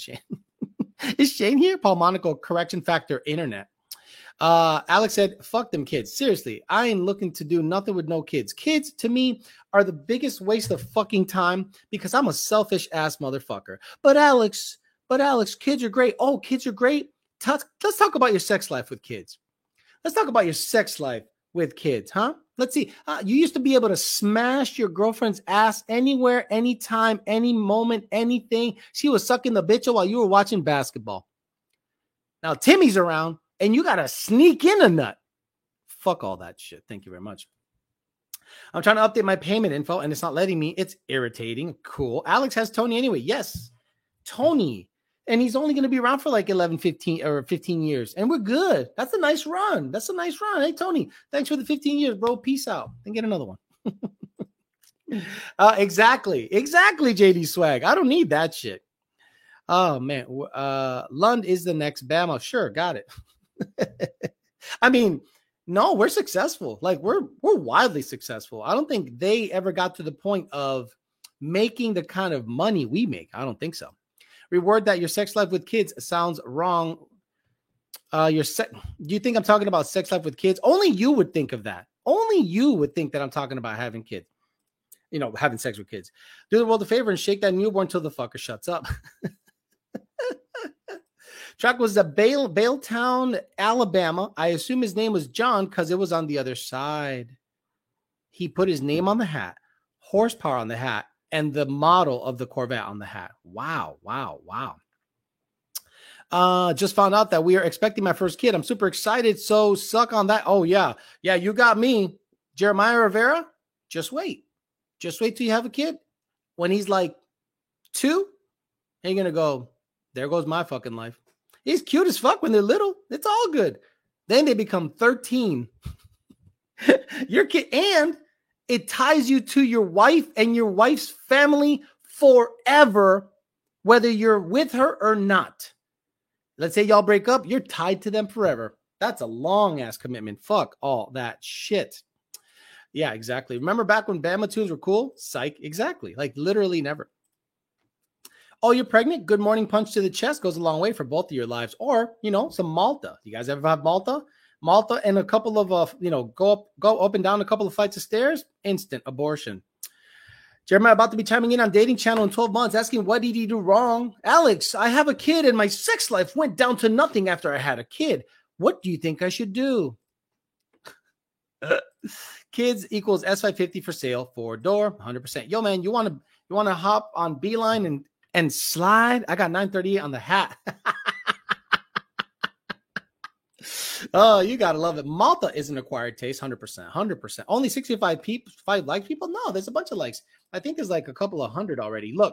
Is Shane here? Paul Monaco, correction factor, internet. Alex said, fuck them kids. Seriously, I ain't looking to do nothing with no kids. Kids, to me, are the biggest waste of fucking time because I'm a selfish ass motherfucker. But Alex, kids are great. Oh, kids are great. Let's talk about your sex life with kids. Let's talk about your sex life with kids, huh? Let's see. You used to be able to smash your girlfriend's ass anywhere, anytime, any moment, anything. She was sucking the bitch while you were watching basketball. Now Timmy's around and you got to sneak in a nut. Fuck all that shit. Thank you very much. I'm trying to update my payment info and it's not letting me. It's irritating. Cool. Alex has Tony anyway. Yes, Tony. And he's only going to be around for like 15 years. And we're good. That's a nice run. Hey, Tony, thanks for the 15 years, bro. Peace out. And get another one. Exactly, JD Swag. I don't need that shit. Oh, man. Lund is the next Bama. Sure, got it. I mean, no, we're successful. Like, we're wildly successful. I don't think they ever got to the point of making the kind of money we make. I don't think so. Reward that your sex life with kids sounds wrong. Do you think I'm talking about sex life with kids? Only you would think of that. Only you would think that I'm talking about having kids. You know, having sex with kids. Do the world a favor and shake that newborn till the fucker shuts up. Track was a Baletown, Alabama. I assume his name was John because it was on the other side. He put his name on the hat, horsepower on the hat, and the model of the Corvette on the hat. Wow. Just found out that we are expecting my first kid. I'm super excited. So suck on that. Oh, yeah. Yeah, you got me. Jeremiah Rivera, just wait. Just wait till you have a kid. When he's like 2, you're going to go, there goes my fucking life. He's cute as fuck when they're little. It's all good. Then they become 13. Your kid, and it ties you to your wife and your wife's family forever, whether you're with her or not. Let's say y'all break up, you're tied to them forever. That's a long-ass commitment. Fuck all that shit. Yeah, exactly. Remember back when Bama tunes were cool? Psych. Exactly. Like literally never. Oh, you're pregnant? Good morning punch to the chest goes a long way for both of your lives. Or, you know, some Malta. You guys ever have Malta? Malta and a couple of, go up and down a couple of flights of stairs, instant abortion. Jeremiah about to be chiming in on dating channel in 12 months, asking, what did he do wrong? Alex, I have a kid and my sex life went down to nothing after I had a kid. What do you think I should do? Kids equals S550 for sale, 4-door, 100%. Yo, man, you want to hop on Beeline and slide? I got 938 on the hat. Oh, you gotta love it. Malta is an acquired taste, 100%. Only 65 like people? No, there's a bunch of likes. I think there's like a couple of hundred already. Look,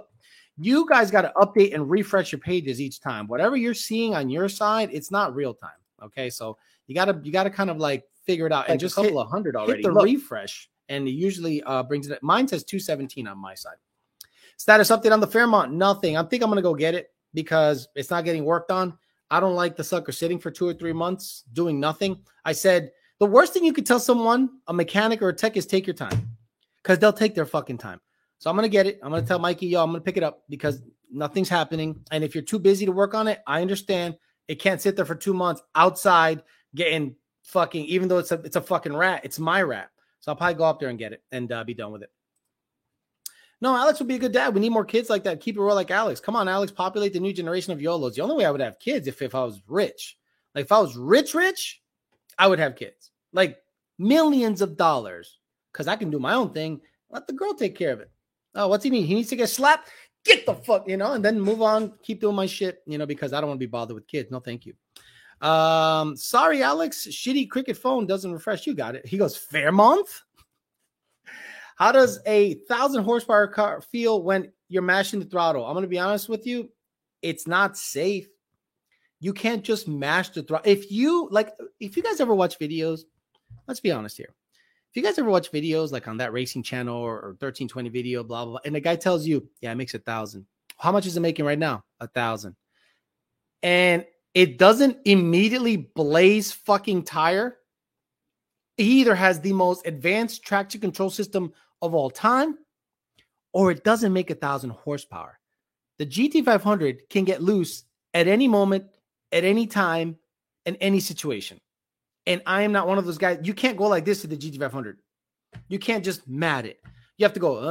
You guys got to update and refresh your pages each time. Whatever you're seeing on your side, it's not real time. Okay, so you gotta kind of like figure it out, and just hit 100 already. Hit the refresh, and it usually brings it. Mine says 217 on my side. Status update on the Fairmont, nothing. I think I'm gonna go get it because it's not getting worked on. I don't like the sucker sitting for 2 or 3 months doing nothing. I said the worst thing you could tell someone, a mechanic or a tech, is take your time, because they'll take their fucking time. So I'm gonna get it. I'm gonna tell Mikey, yo, I'm gonna pick it up because nothing's happening. And if you're too busy to work on it, I understand. It can't sit there for 2 months outside getting fucking, even though it's a fucking rat, it's my rat. So I'll probably go up there and get it and be done with it. No, Alex would be a good dad. We need more kids like that. Keep it real like Alex. Come on, Alex, populate the new generation of YOLOs. The only way I would have kids if I was rich. Like if I was rich, I would have kids. Like millions of dollars. Because I can do my own thing. Let the girl take care of it. Oh, what's he need? He needs to get slapped? Get the fuck, and then move on. Keep doing my shit, because I don't want to be bothered with kids. No, thank you. Sorry, Alex. Shitty Cricket phone doesn't refresh. You got it. He goes, Fairmont? How does a 1,000 horsepower car feel when you're mashing the throttle? I'm going to be honest with you. It's not safe. You can't just mash the throttle. If you guys ever watch videos, let's be honest here. If you guys ever watch videos like on that racing channel or 1320 video, blah, blah, blah, and the guy tells you, yeah, it makes 1,000. How much is it making right now? 1,000. And it doesn't immediately blaze fucking tire. He either has the most advanced traction control system of all time, or it doesn't make 1,000 horsepower. The GT500 can get loose at any moment, at any time, in any situation. And I am not one of those guys. You can't go like this to the GT500. You can't just mat it. You have to go,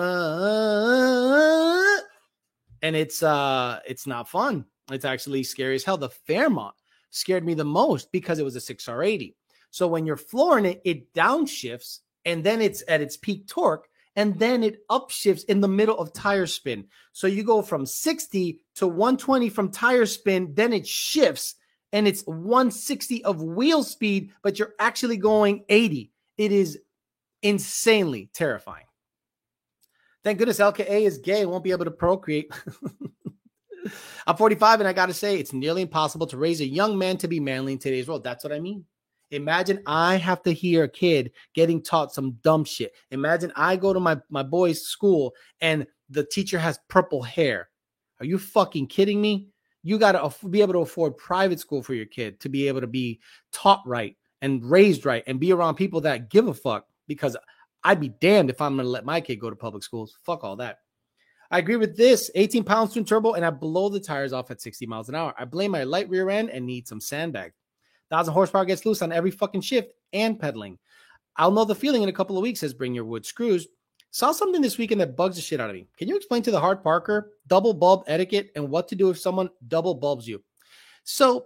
and it's not fun. It's actually scary as hell. The Fairmont scared me the most because it was a 6R80. So when you're flooring it, it downshifts, and then it's at its peak torque, and then it upshifts in the middle of tire spin. So you go from 60 to 120 from tire spin, then it shifts, and it's 160 of wheel speed, but you're actually going 80. It is insanely terrifying. Thank goodness LKA is gay and won't be able to procreate. I'm 45, and I got to say, it's nearly impossible to raise a young man to be manly in today's world. That's what I mean. Imagine I have to hear a kid getting taught some dumb shit. Imagine I go to my boy's school, and the teacher has purple hair. Are you fucking kidding me? You got to be able to afford private school for your kid to be able to be taught right and raised right and be around people that give a fuck, because I'd be damned if I'm going to let my kid go to public schools. Fuck all that. I agree with this. 18 pounds twin turbo, and I blow the tires off at 60 miles an hour. I blame my light rear end and need some sandbag. 1,000 horsepower gets loose on every fucking shift and pedaling. I'll know the feeling in a couple of weeks, says Bring Your Wood Screws. Saw something this weekend that bugs the shit out of me. Can you explain to the hard Parker double bulb etiquette and what to do if someone double bulbs you? So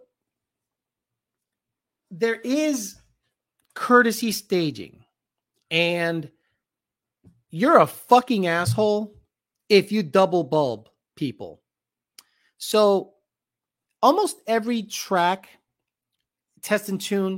there is courtesy staging, and you're a fucking asshole if you double bulb people. So almost every track, test and tune,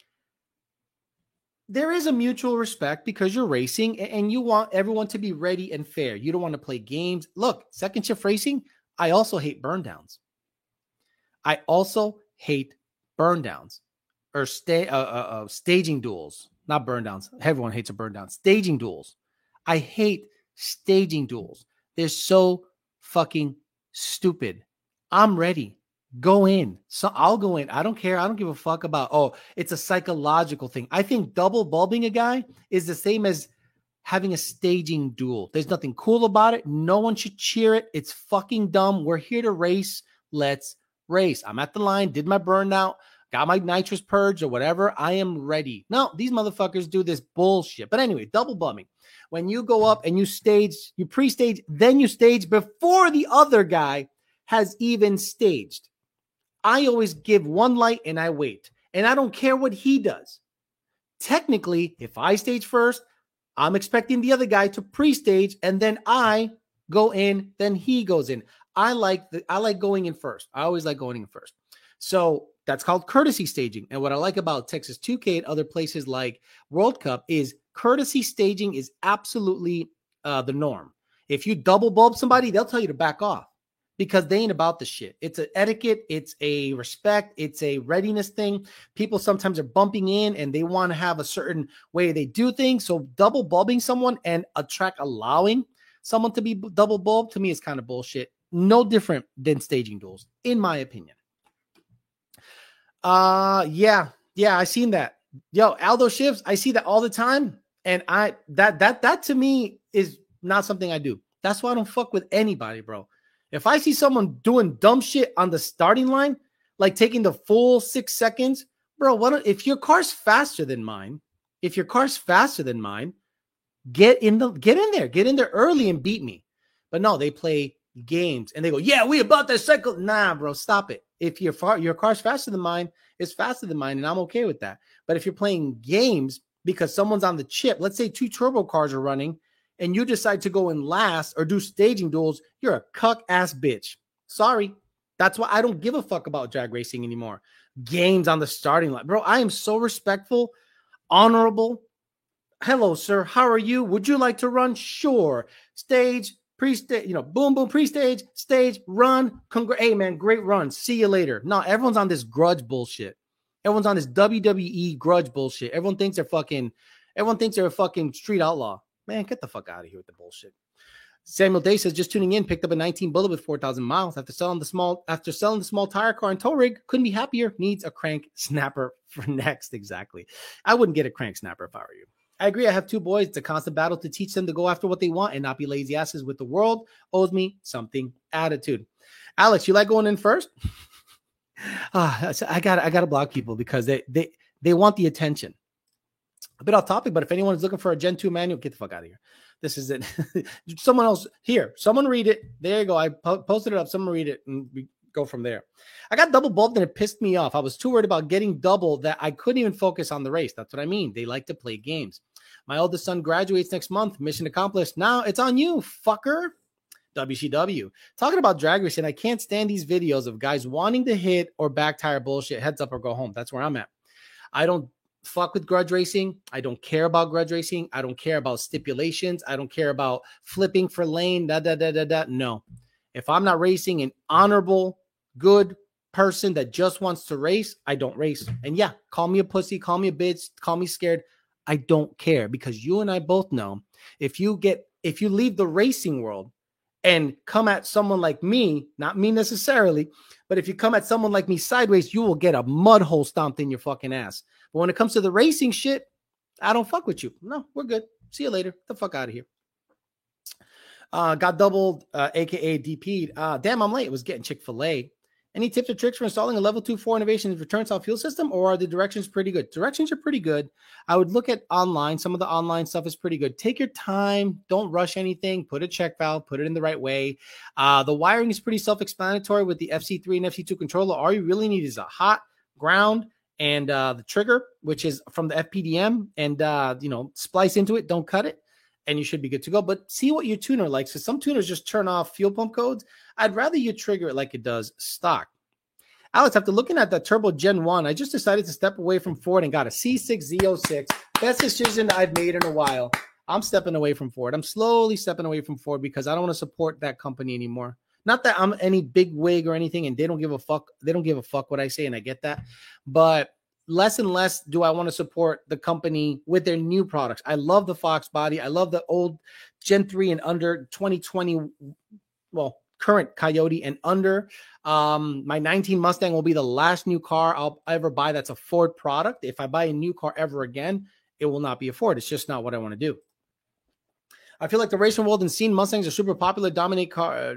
there is a mutual respect because you're racing and you want everyone to be ready and fair. You don't want to play games. Look, second shift racing, I also hate burn downs. I also hate burn downs or staging duels, not burn downs. Everyone hates a burn down. Staging duels. I hate staging duels. They're so fucking stupid. I'm ready. Go in. So I'll go in. I don't care. I don't give a fuck about, it's a psychological thing. I think double bulbing a guy is the same as having a staging duel. There's nothing cool about it. No one should cheer it. It's fucking dumb. We're here to race. Let's race. I'm at the line, did my burnout, got my nitrous purge or whatever. I am ready. No, these motherfuckers do this bullshit. But anyway, double bumming. When you go up and you stage, you pre-stage, then you stage before the other guy has even staged. I always give one light and I wait. And I don't care what he does. Technically, if I stage first, I'm expecting the other guy to pre-stage, and then I go in, then he goes in. I like going in first. I always like going in first. So that's called courtesy staging. And what I like about Texas 2K and other places like World Cup is courtesy staging is absolutely the norm. If you double bulb somebody, they'll tell you to back off because they ain't about the shit. It's an etiquette. It's a respect. It's a readiness thing. People sometimes are bumping in and they want to have a certain way they do things. So double bulbing someone and allowing someone to be double bulb to me is kind of bullshit. No different than staging duels, in my opinion. Yeah, I seen that. Yo, Aldo shifts, I see that all the time. And that to me is not something I do. That's why I don't fuck with anybody, bro. If I see someone doing dumb shit on the starting line, like taking the full 6 seconds, bro, if your car's faster than mine, get in there early and beat me. But no, they play games and they go, yeah, we about to cycle. Nah, bro, stop it. If your car's faster than mine, it's faster than mine, and I'm okay with that. But if you're playing games because someone's on the chip, let's say 2 turbo cars are running, and you decide to go in last or do staging duels, you're a cuck ass bitch. Sorry. That's why I don't give a fuck about drag racing anymore. Games on the starting line. Bro, I am so respectful, honorable. Hello, sir. How are you? Would you like to run? Sure. Stage, pre-stage, boom, boom, pre-stage, stage, run. Hey, man, great run. See you later. No, everyone's on this grudge bullshit. Everyone's on this WWE grudge bullshit. Everyone thinks they're a fucking street outlaw. Man, get the fuck out of here with the bullshit. Samuel Day says, just tuning in, picked up a 19 Bullet with 4,000 miles after selling the small tire car and tow rig. Couldn't be happier. Needs a crank snapper for next. Exactly. I wouldn't get a crank snapper if I were you. I agree. I have 2 boys. It's a constant battle to teach them to go after what they want and not be lazy asses with the world. Owes me something attitude. Alex, you like going in first? I gotta block people because they want the attention. A bit off topic, but if anyone is looking for a Gen 2 manual, get the fuck out of here. This is it. Someone else here. Someone read it. There you go. I posted it up. Someone read it and we go from there. I got double bulbed and it pissed me off. I was too worried about getting double that I couldn't even focus on the race. That's what I mean. They like to play games. My oldest son graduates next month. Mission accomplished. Now it's on you, fucker. WCW. Talking about drag racing, I can't stand these videos of guys wanting to hit or back tire bullshit. Heads up or go home. That's where I'm at. I don't fuck with grudge racing. I don't care about grudge racing. I don't care about stipulations. I don't care about flipping for lane. No. If I'm not racing an honorable, good person that just wants to race, I don't race. And yeah, call me a pussy, call me a bitch, call me scared. I don't care because you and I both know if you leave the racing world and come at someone like me, not me necessarily, but if you come at someone like me sideways, you will get a mud hole stomped in your fucking ass. But when it comes to the racing shit, I don't fuck with you. No, we're good. See you later. Get the fuck out of here. Got doubled, aka DP'd. Damn, I'm late. It was getting Chick-fil-A. Any tips or tricks for installing a level 2-4 innovations return style fuel system, or are the directions pretty good? Directions are pretty good. I would look at online. Some of the online stuff is pretty good. Take your time. Don't rush anything. Put a check valve. Put it in the right way. The wiring is pretty self-explanatory with the FC3 and FC2 controller. All you really need is a hot ground and the trigger, which is from the FPDM, and splice into it. Don't cut it, and you should be good to go. But see what your tuner likes. So some tuners just turn off fuel pump codes. I'd rather you trigger it like it does stock. Alex, after looking at the Turbo Gen 1, I just decided to step away from Ford and got a C6 Z06. Best decision I've made in a while. I'm stepping away from Ford. I'm slowly stepping away from Ford because I don't want to support that company anymore. Not that I'm any big wig or anything, and they don't give a fuck. They don't give a fuck what I say, and I get that. But less and less do I want to support the company with their new products. I love the Fox body. I love the old Gen 3 and under 2020, current Coyote and under. My 19 Mustang will be the last new car I'll ever buy that's a Ford product. If I buy a new car ever again, it will not be a Ford. It's just not what I want to do. I feel like the racing world and scene Mustangs are super popular, dominate cars.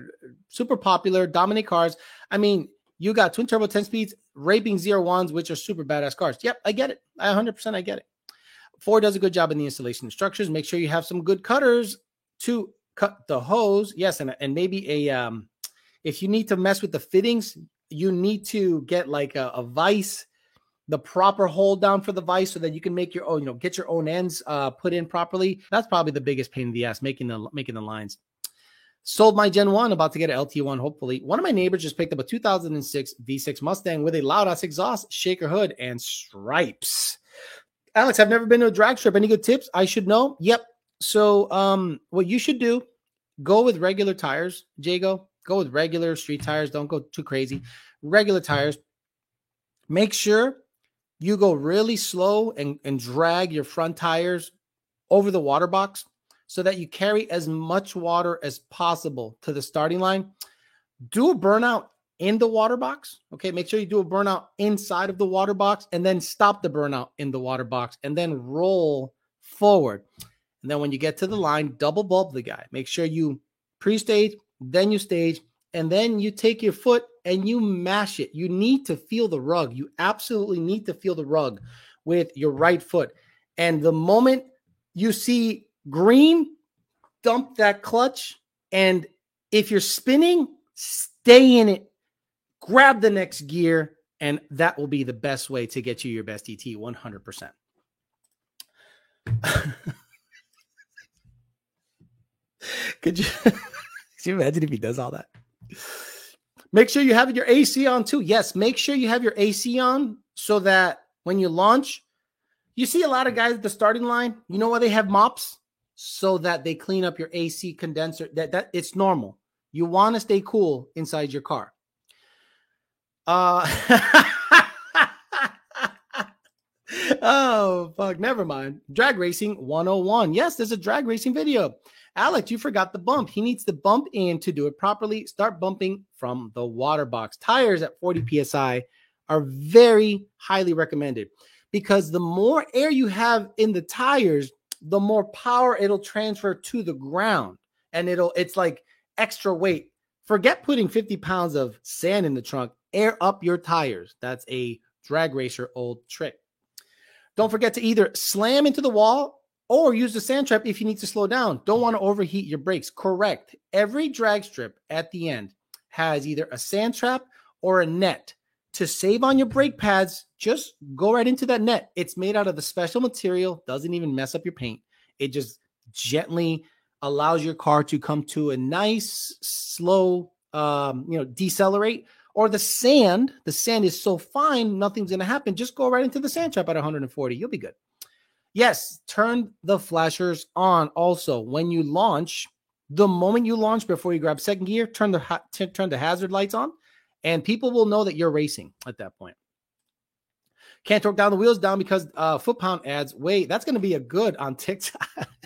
I mean, you got twin turbo 10 speeds, raping 01s, which are super badass cars. Yep, I get it. 100% I get it. Ford does a good job in the installation of structures. Make sure you have some good cutters to cut the hose. Yes, and maybe if you need to mess with the fittings, you need to get like a vise, the proper hold down for the vise so that you can make your own, get your own ends put in properly. That's probably the biggest pain in the ass, making the lines. Sold my Gen 1, about to get an LT1, hopefully. One of my neighbors just picked up a 2006 V6 Mustang with a loud-ass exhaust, shaker hood, and stripes. Alex, I've never been to a drag strip. Any good tips I should know? Yep. So what you should do, go with regular tires, Jago. Go with regular street tires. Don't go too crazy. Regular tires. Make sure you go really slow and drag your front tires over the water box so that you carry as much water as possible to the starting line. Do a burnout in the water box. Okay, make sure you do a burnout inside of the water box and then stop the burnout in the water box and then roll forward. And then when you get to the line, double bulb the guy. Make sure you pre-stage, then you stage, and then you take your foot and you mash it. You need to feel the rug. You absolutely need to feel the rug with your right foot. And the moment you see green, dump that clutch. And if you're spinning, stay in it. Grab the next gear, and that will be the best way to get you your best ET 100%. Could you imagine if he does all that? Make sure you have your AC on too. Yes, make sure you have your AC on so that when you launch, you see a lot of guys at the starting line. You know why they have mops? So that they clean up your AC condenser. That it's normal. You want to stay cool inside your car. Oh, fuck. Never mind. Drag Racing 101. Yes, there's a drag racing video. Alex, you forgot the bump. He needs to bump in to do it properly. Start bumping from the water box. Tires at 40 PSI are very highly recommended because the more air you have in the tires, the more power it'll transfer to the ground. And it's like extra weight. Forget putting 50 pounds of sand in the trunk. Air up your tires. That's a drag racer old trick. Don't forget to either slam into the wall or use the sand trap if you need to slow down. Don't want to overheat your brakes. Correct. Every drag strip at the end has either a sand trap or a net. To save on your brake pads, just go right into that net. It's made out of the special material, doesn't even mess up your paint. It just gently allows your car to come to a nice, slow, decelerate. Or the sand is so fine, nothing's going to happen. Just go right into the sand trap at 140. You'll be good. Yes, turn the flashers on. Also, when you launch, the moment you launch before you grab second gear, turn the hazard lights on, and people will know that you're racing at that point. Can't torque down the wheels down because foot pound adds weight. That's going to be a good on TikTok.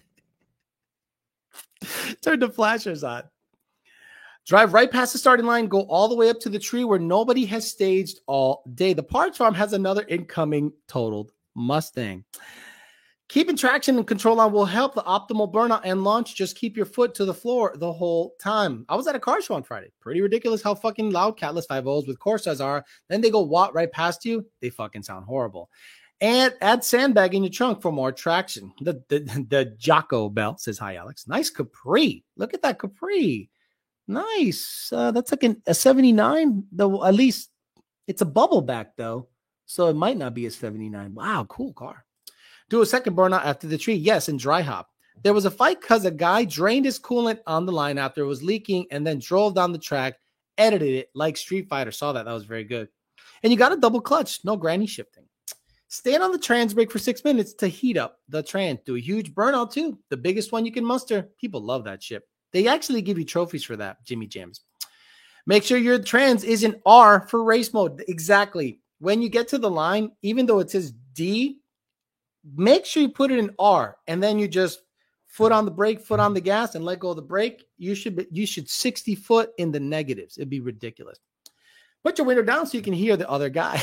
Turn the flashers on. Drive right past the starting line, go all the way up to the tree where nobody has staged all day. The parts farm has another incoming totaled Mustang. Keeping traction and control on will help the optimal burnout and launch. Just keep your foot to the floor the whole time. I was at a car show on Friday. Pretty ridiculous how fucking loud Catless 5.0s with Corsas are. Then they go watt right past you. They fucking sound horrible. And add sandbag in your trunk for more traction. The Jocko Bell says, hi, Alex. Nice Capri. Look at that Capri. Nice. That's like a 79. Though at least it's a bubble back though, so it might not be a 79. Wow, cool car. Do a second burnout after the tree. Yes, and dry hop. There was a fight because a guy drained his coolant on the line after it was leaking and then drove down the track, edited it like Street Fighter. Saw that. That was very good. And you got a double clutch. No granny shifting. Stand on the trans brake for 6 minutes to heat up the trans. Do a huge burnout too. The biggest one you can muster. People love that shit. They actually give you trophies for that, Jimmy Jams. Make sure your trans is in R for race mode. Exactly. When you get to the line, even though it says D, make sure you put it in R, and then you just foot on the brake, foot on the gas, and let go of the brake. You should 60 foot in the negatives. It'd be ridiculous. Put your window down so you can hear the other guy.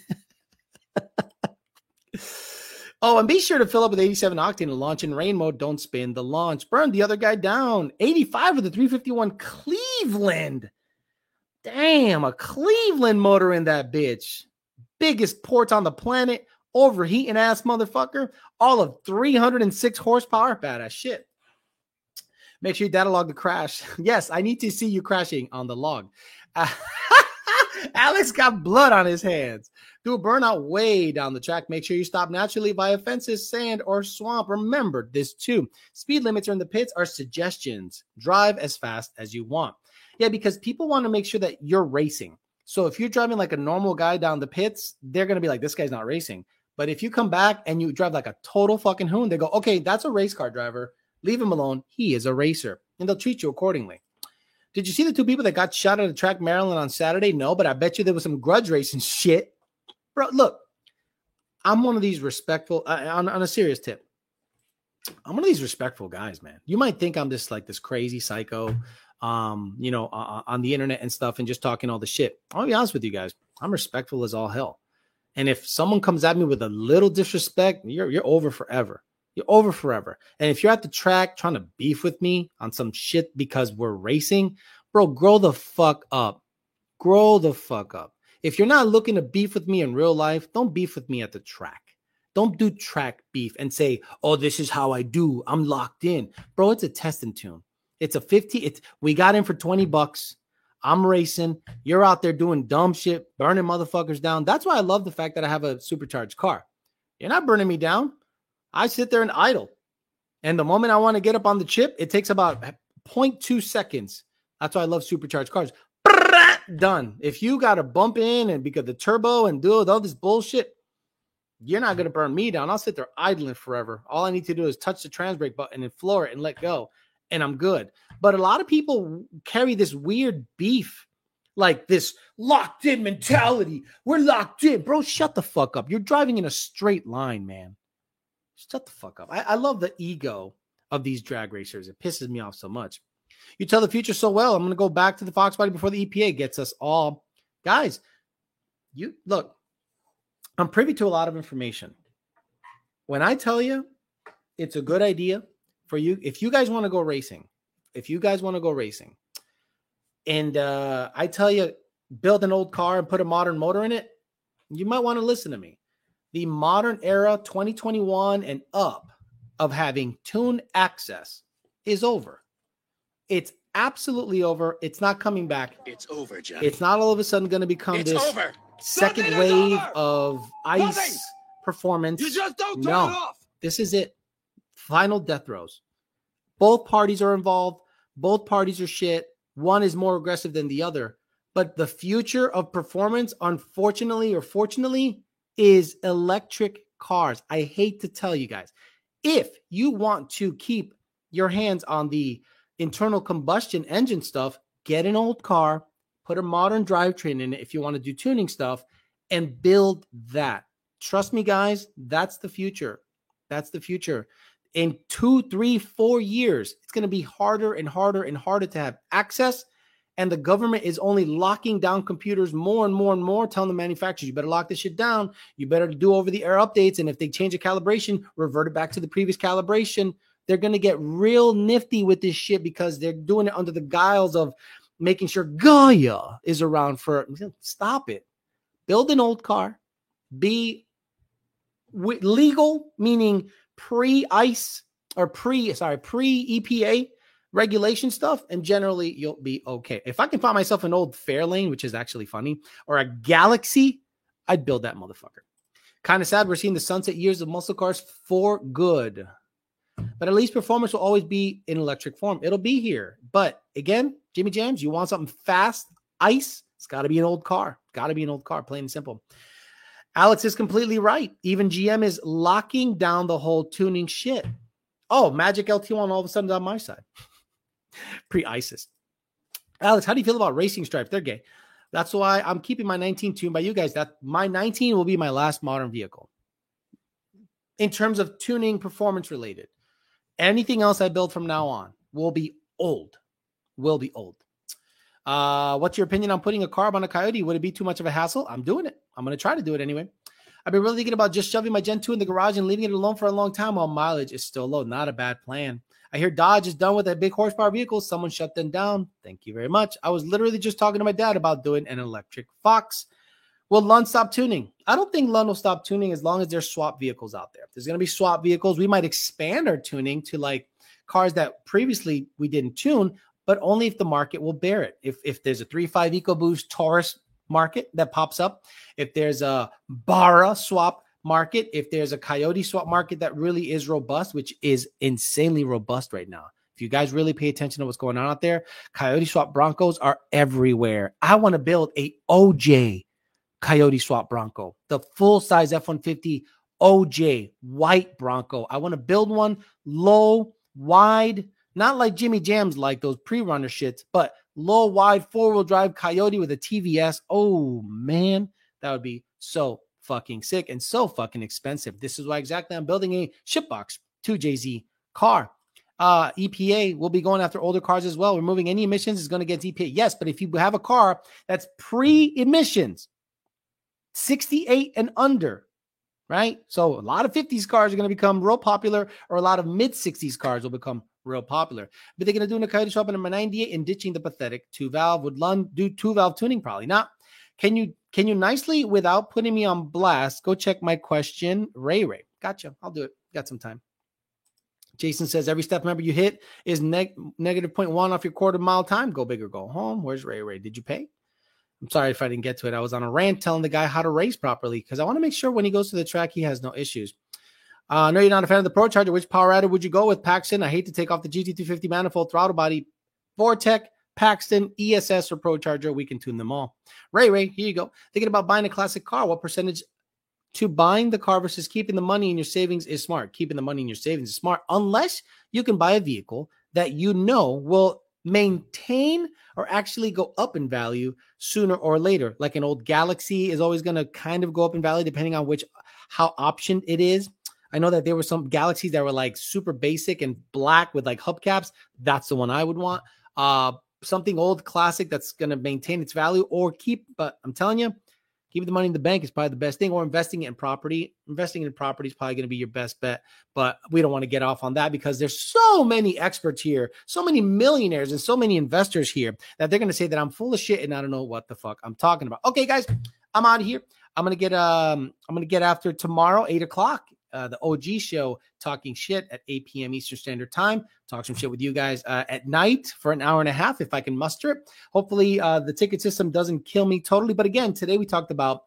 Oh, and be sure to fill up with 87 octane and launch in rain mode. Don't spin the launch. Burn the other guy down. 85 with the 351 Cleveland. Damn, a Cleveland motor in that bitch. Biggest ports on the planet. Overheating ass motherfucker. All of 306 horsepower. Badass shit. Make sure you data log the crash. Yes, I need to see you crashing on the log. Alex got blood on his hands. Do a burnout way down the track. Make sure you stop naturally via fences, sand, or swamp. Remember this too. Speed limits in the pits are suggestions. Drive as fast as you want. Yeah, because people want to make sure that you're racing. So if you're driving like a normal guy down the pits, they're going to be like, this guy's not racing. But if you come back and you drive like a total fucking hoon, they go, okay, that's a race car driver. Leave him alone. He is a racer. and they'll treat you accordingly. Did you see the two people that got shot at the track Maryland on Saturday? No, but I bet you there was some grudge racing shit. Bro, look, I'm one of these respectful, on a serious tip, I'm one of these respectful guys, man. You might think I'm just like this crazy psycho, on the internet and stuff and just talking all the shit. I'll be honest with you guys. I'm respectful as all hell. And if someone comes at me with a little disrespect, you're over forever. You're over forever. And if you're at the track trying to beef with me on some shit because we're racing, bro, grow the fuck up. Grow the fuck up. If you're not looking to beef with me in real life, don't beef with me at the track. Don't do track beef and say, oh, this is how I do. I'm locked in. Bro, it's a test and tune. It's a 50. We got in for $20. I'm racing. You're out there doing dumb shit, burning motherfuckers down. That's why I love the fact that I have a supercharged car. You're not burning me down. I sit there and idle. And the moment I want to get up on the chip, it takes about 0.2 seconds. That's why I love supercharged cars. Done. If you got to bump in and because the turbo and do all this bullshit, you're not going to burn me down. I'll sit there idling forever. All I need to do is touch the trans brake button and floor it and let go. And I'm good. But a lot of people carry this weird beef, like this locked in mentality. We're locked in. Bro, shut the fuck up. You're driving in a straight line, man. Shut the fuck up. I love the ego of these drag racers. It pisses me off so much. You tell the future so well. I'm going to go back to the Fox Body before the EPA gets us all. Guys, you look, I'm privy to a lot of information. When I tell you it's a good idea for you, if you guys want to go racing, and I tell you, build an old car and put a modern motor in it, you might want to listen to me. The modern era, 2021 and up, of having tune access is over. It's absolutely over. It's not coming back. It's over, Johnny. It's not all of a sudden going to become second wave of ice performance. You just don't turn it off. This is it. Final death throws. Both parties are involved. Both parties are shit. One is more aggressive than the other. But the future of performance, unfortunately or fortunately, is electric cars. I hate to tell you guys. If you want to keep your hands on the internal combustion engine stuff, get an old car, put a modern drivetrain in it if you want to do tuning stuff, and build that. Trust me, guys, that's the future. That's the future. In 2, 3, 4 years, it's going to be harder and harder and harder to have access. And the government is only locking down computers more and more and more, telling the manufacturers, you better lock this shit down. You better do over-the-air updates. And if they change a calibration, revert it back to the previous calibration. They're going to get real nifty with this shit because they're doing it under the guise of making sure Gaia is around for it. Stop it. Build an old car. Be legal, meaning pre-ICE or pre-EPA regulation stuff, and generally you'll be okay. If I can find myself an old Fairlane, which is actually funny, or a Galaxy, I'd build that motherfucker. Kind of sad we're seeing the sunset years of muscle cars for good. But at least performance will always be in electric form. It'll be here. But again, Jimmy Jams, you want something fast, ice, it's got to be an old car. Got to be an old car, plain and simple. Alex is completely right. Even GM is locking down the whole tuning shit. Oh, Magic LT1 all of a sudden is on my side. Pre-ISIS. Alex, how do you feel about racing stripes? They're gay. That's why I'm keeping my 19 tuned by you guys. That my 19 will be my last modern vehicle. In terms of tuning, performance related. Anything else I build from now on will be old. Will be old. What's your opinion on putting a carb on a Coyote? Would it be too much of a hassle? I'm doing it. I'm going to try to do it anyway. I've been really thinking about just shoving my Gen 2 in the garage and leaving it alone for a long time while mileage is still low. Not a bad plan. I hear Dodge is done with that big horsepower vehicle. Someone shut them down. Thank you very much. I was literally just talking to my dad about doing an electric Fox. Will Lund stop tuning? I don't think Lund will stop tuning as long as there's swap vehicles out there. If there's going to be swap vehicles, we might expand our tuning to like cars that previously we didn't tune, but only if the market will bear it. If there's a 3.5 EcoBoost Taurus market that pops up, if there's a Barra swap market, if there's a Coyote swap market that really is robust, which is insanely robust right now. If you guys really pay attention to what's going on out there, Coyote swap Broncos are everywhere. I want to build a OJ Coyote swap Bronco, the full-size F-150 OJ white Bronco. I want to build one low, wide, Not like Jimmy Jams, like those pre-runner shits, but low, wide, four-wheel drive Coyote with a TVS. Oh, man, that would be so fucking sick and so fucking expensive. This is why exactly I'm building a shipbox 2JZ car. EPA will be going after older cars as well. Removing any emissions is going to get EPA. Yes, but if you have a car that's pre-emissions, 68 and under, right? So a lot of 50s cars are going to become real popular, or a lot of mid-60s cars will become real popular. But they're going to do in a Coyote shop in number 98 and ditching the pathetic 2-valve. Would do 2-valve tuning? Probably not. Can you nicely, without putting me on blast, go check my question? Ray. Gotcha. I'll do it. Got some time. Jason says, every step member you hit is negative 0.1 off your quarter mile time. Go big or go home. Where's Ray? Did you pay? I'm sorry if I didn't get to it. I was on a rant telling the guy how to race properly because I want to make sure when he goes to the track, he has no issues. I know you're not a fan of the Pro Charger. Which power adder would you go with? Paxton. I hate to take off the GT250 manifold throttle body. Vortec, Paxton, ESS, or Pro Charger. We can tune them all. Ray, here you go. Thinking about buying a classic car. What percentage to buying the car versus keeping the money in your savings is smart? Keeping the money in your savings is smart unless you can buy a vehicle that you know will maintain or actually go up in value sooner or later. Like an old Galaxy is always going to kind of go up in value depending on how optioned it is. I know that there were some Galaxies that were like super basic and black with like hubcaps. That's the one I would want. Something old classic that's going to maintain its value or keep, but I'm telling you, keeping the money in the bank is probably the best thing, or investing it in property. Investing in property is probably going to be your best bet, but we don't want to get off on that because there's so many experts here, so many millionaires and so many investors here that they're going to say that I'm full of shit and I don't know what the fuck I'm talking about. Okay, guys, I'm out of here. I'm going to get after tomorrow, 8:00. The OG show, talking shit at 8 p.m. Eastern Standard Time. Talk some shit with you guys at night for an hour and a half if I can muster it. Hopefully the ticket system doesn't kill me totally. But again, today we talked about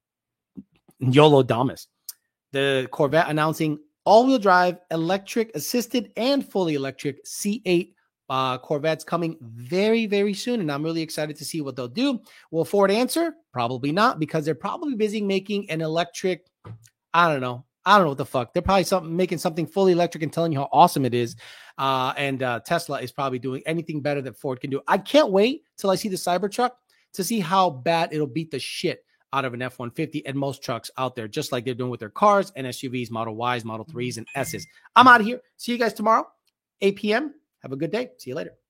YOLO Damas, the Corvette announcing all-wheel drive, electric assisted, and fully electric C8 Corvettes coming very, very soon. And I'm really excited to see what they'll do. Will Ford answer? Probably not, because they're probably busy making an electric, I don't know what the fuck. They're probably making something fully electric and telling you how awesome it is. And Tesla is probably doing anything better that Ford can do. I can't wait till I see the Cybertruck to see how bad it'll beat the shit out of an F-150 and most trucks out there, just like they're doing with their cars and SUVs, Model Ys, Model 3s, and S's. I'm out of here. See you guys tomorrow, 8 p.m. Have a good day. See you later.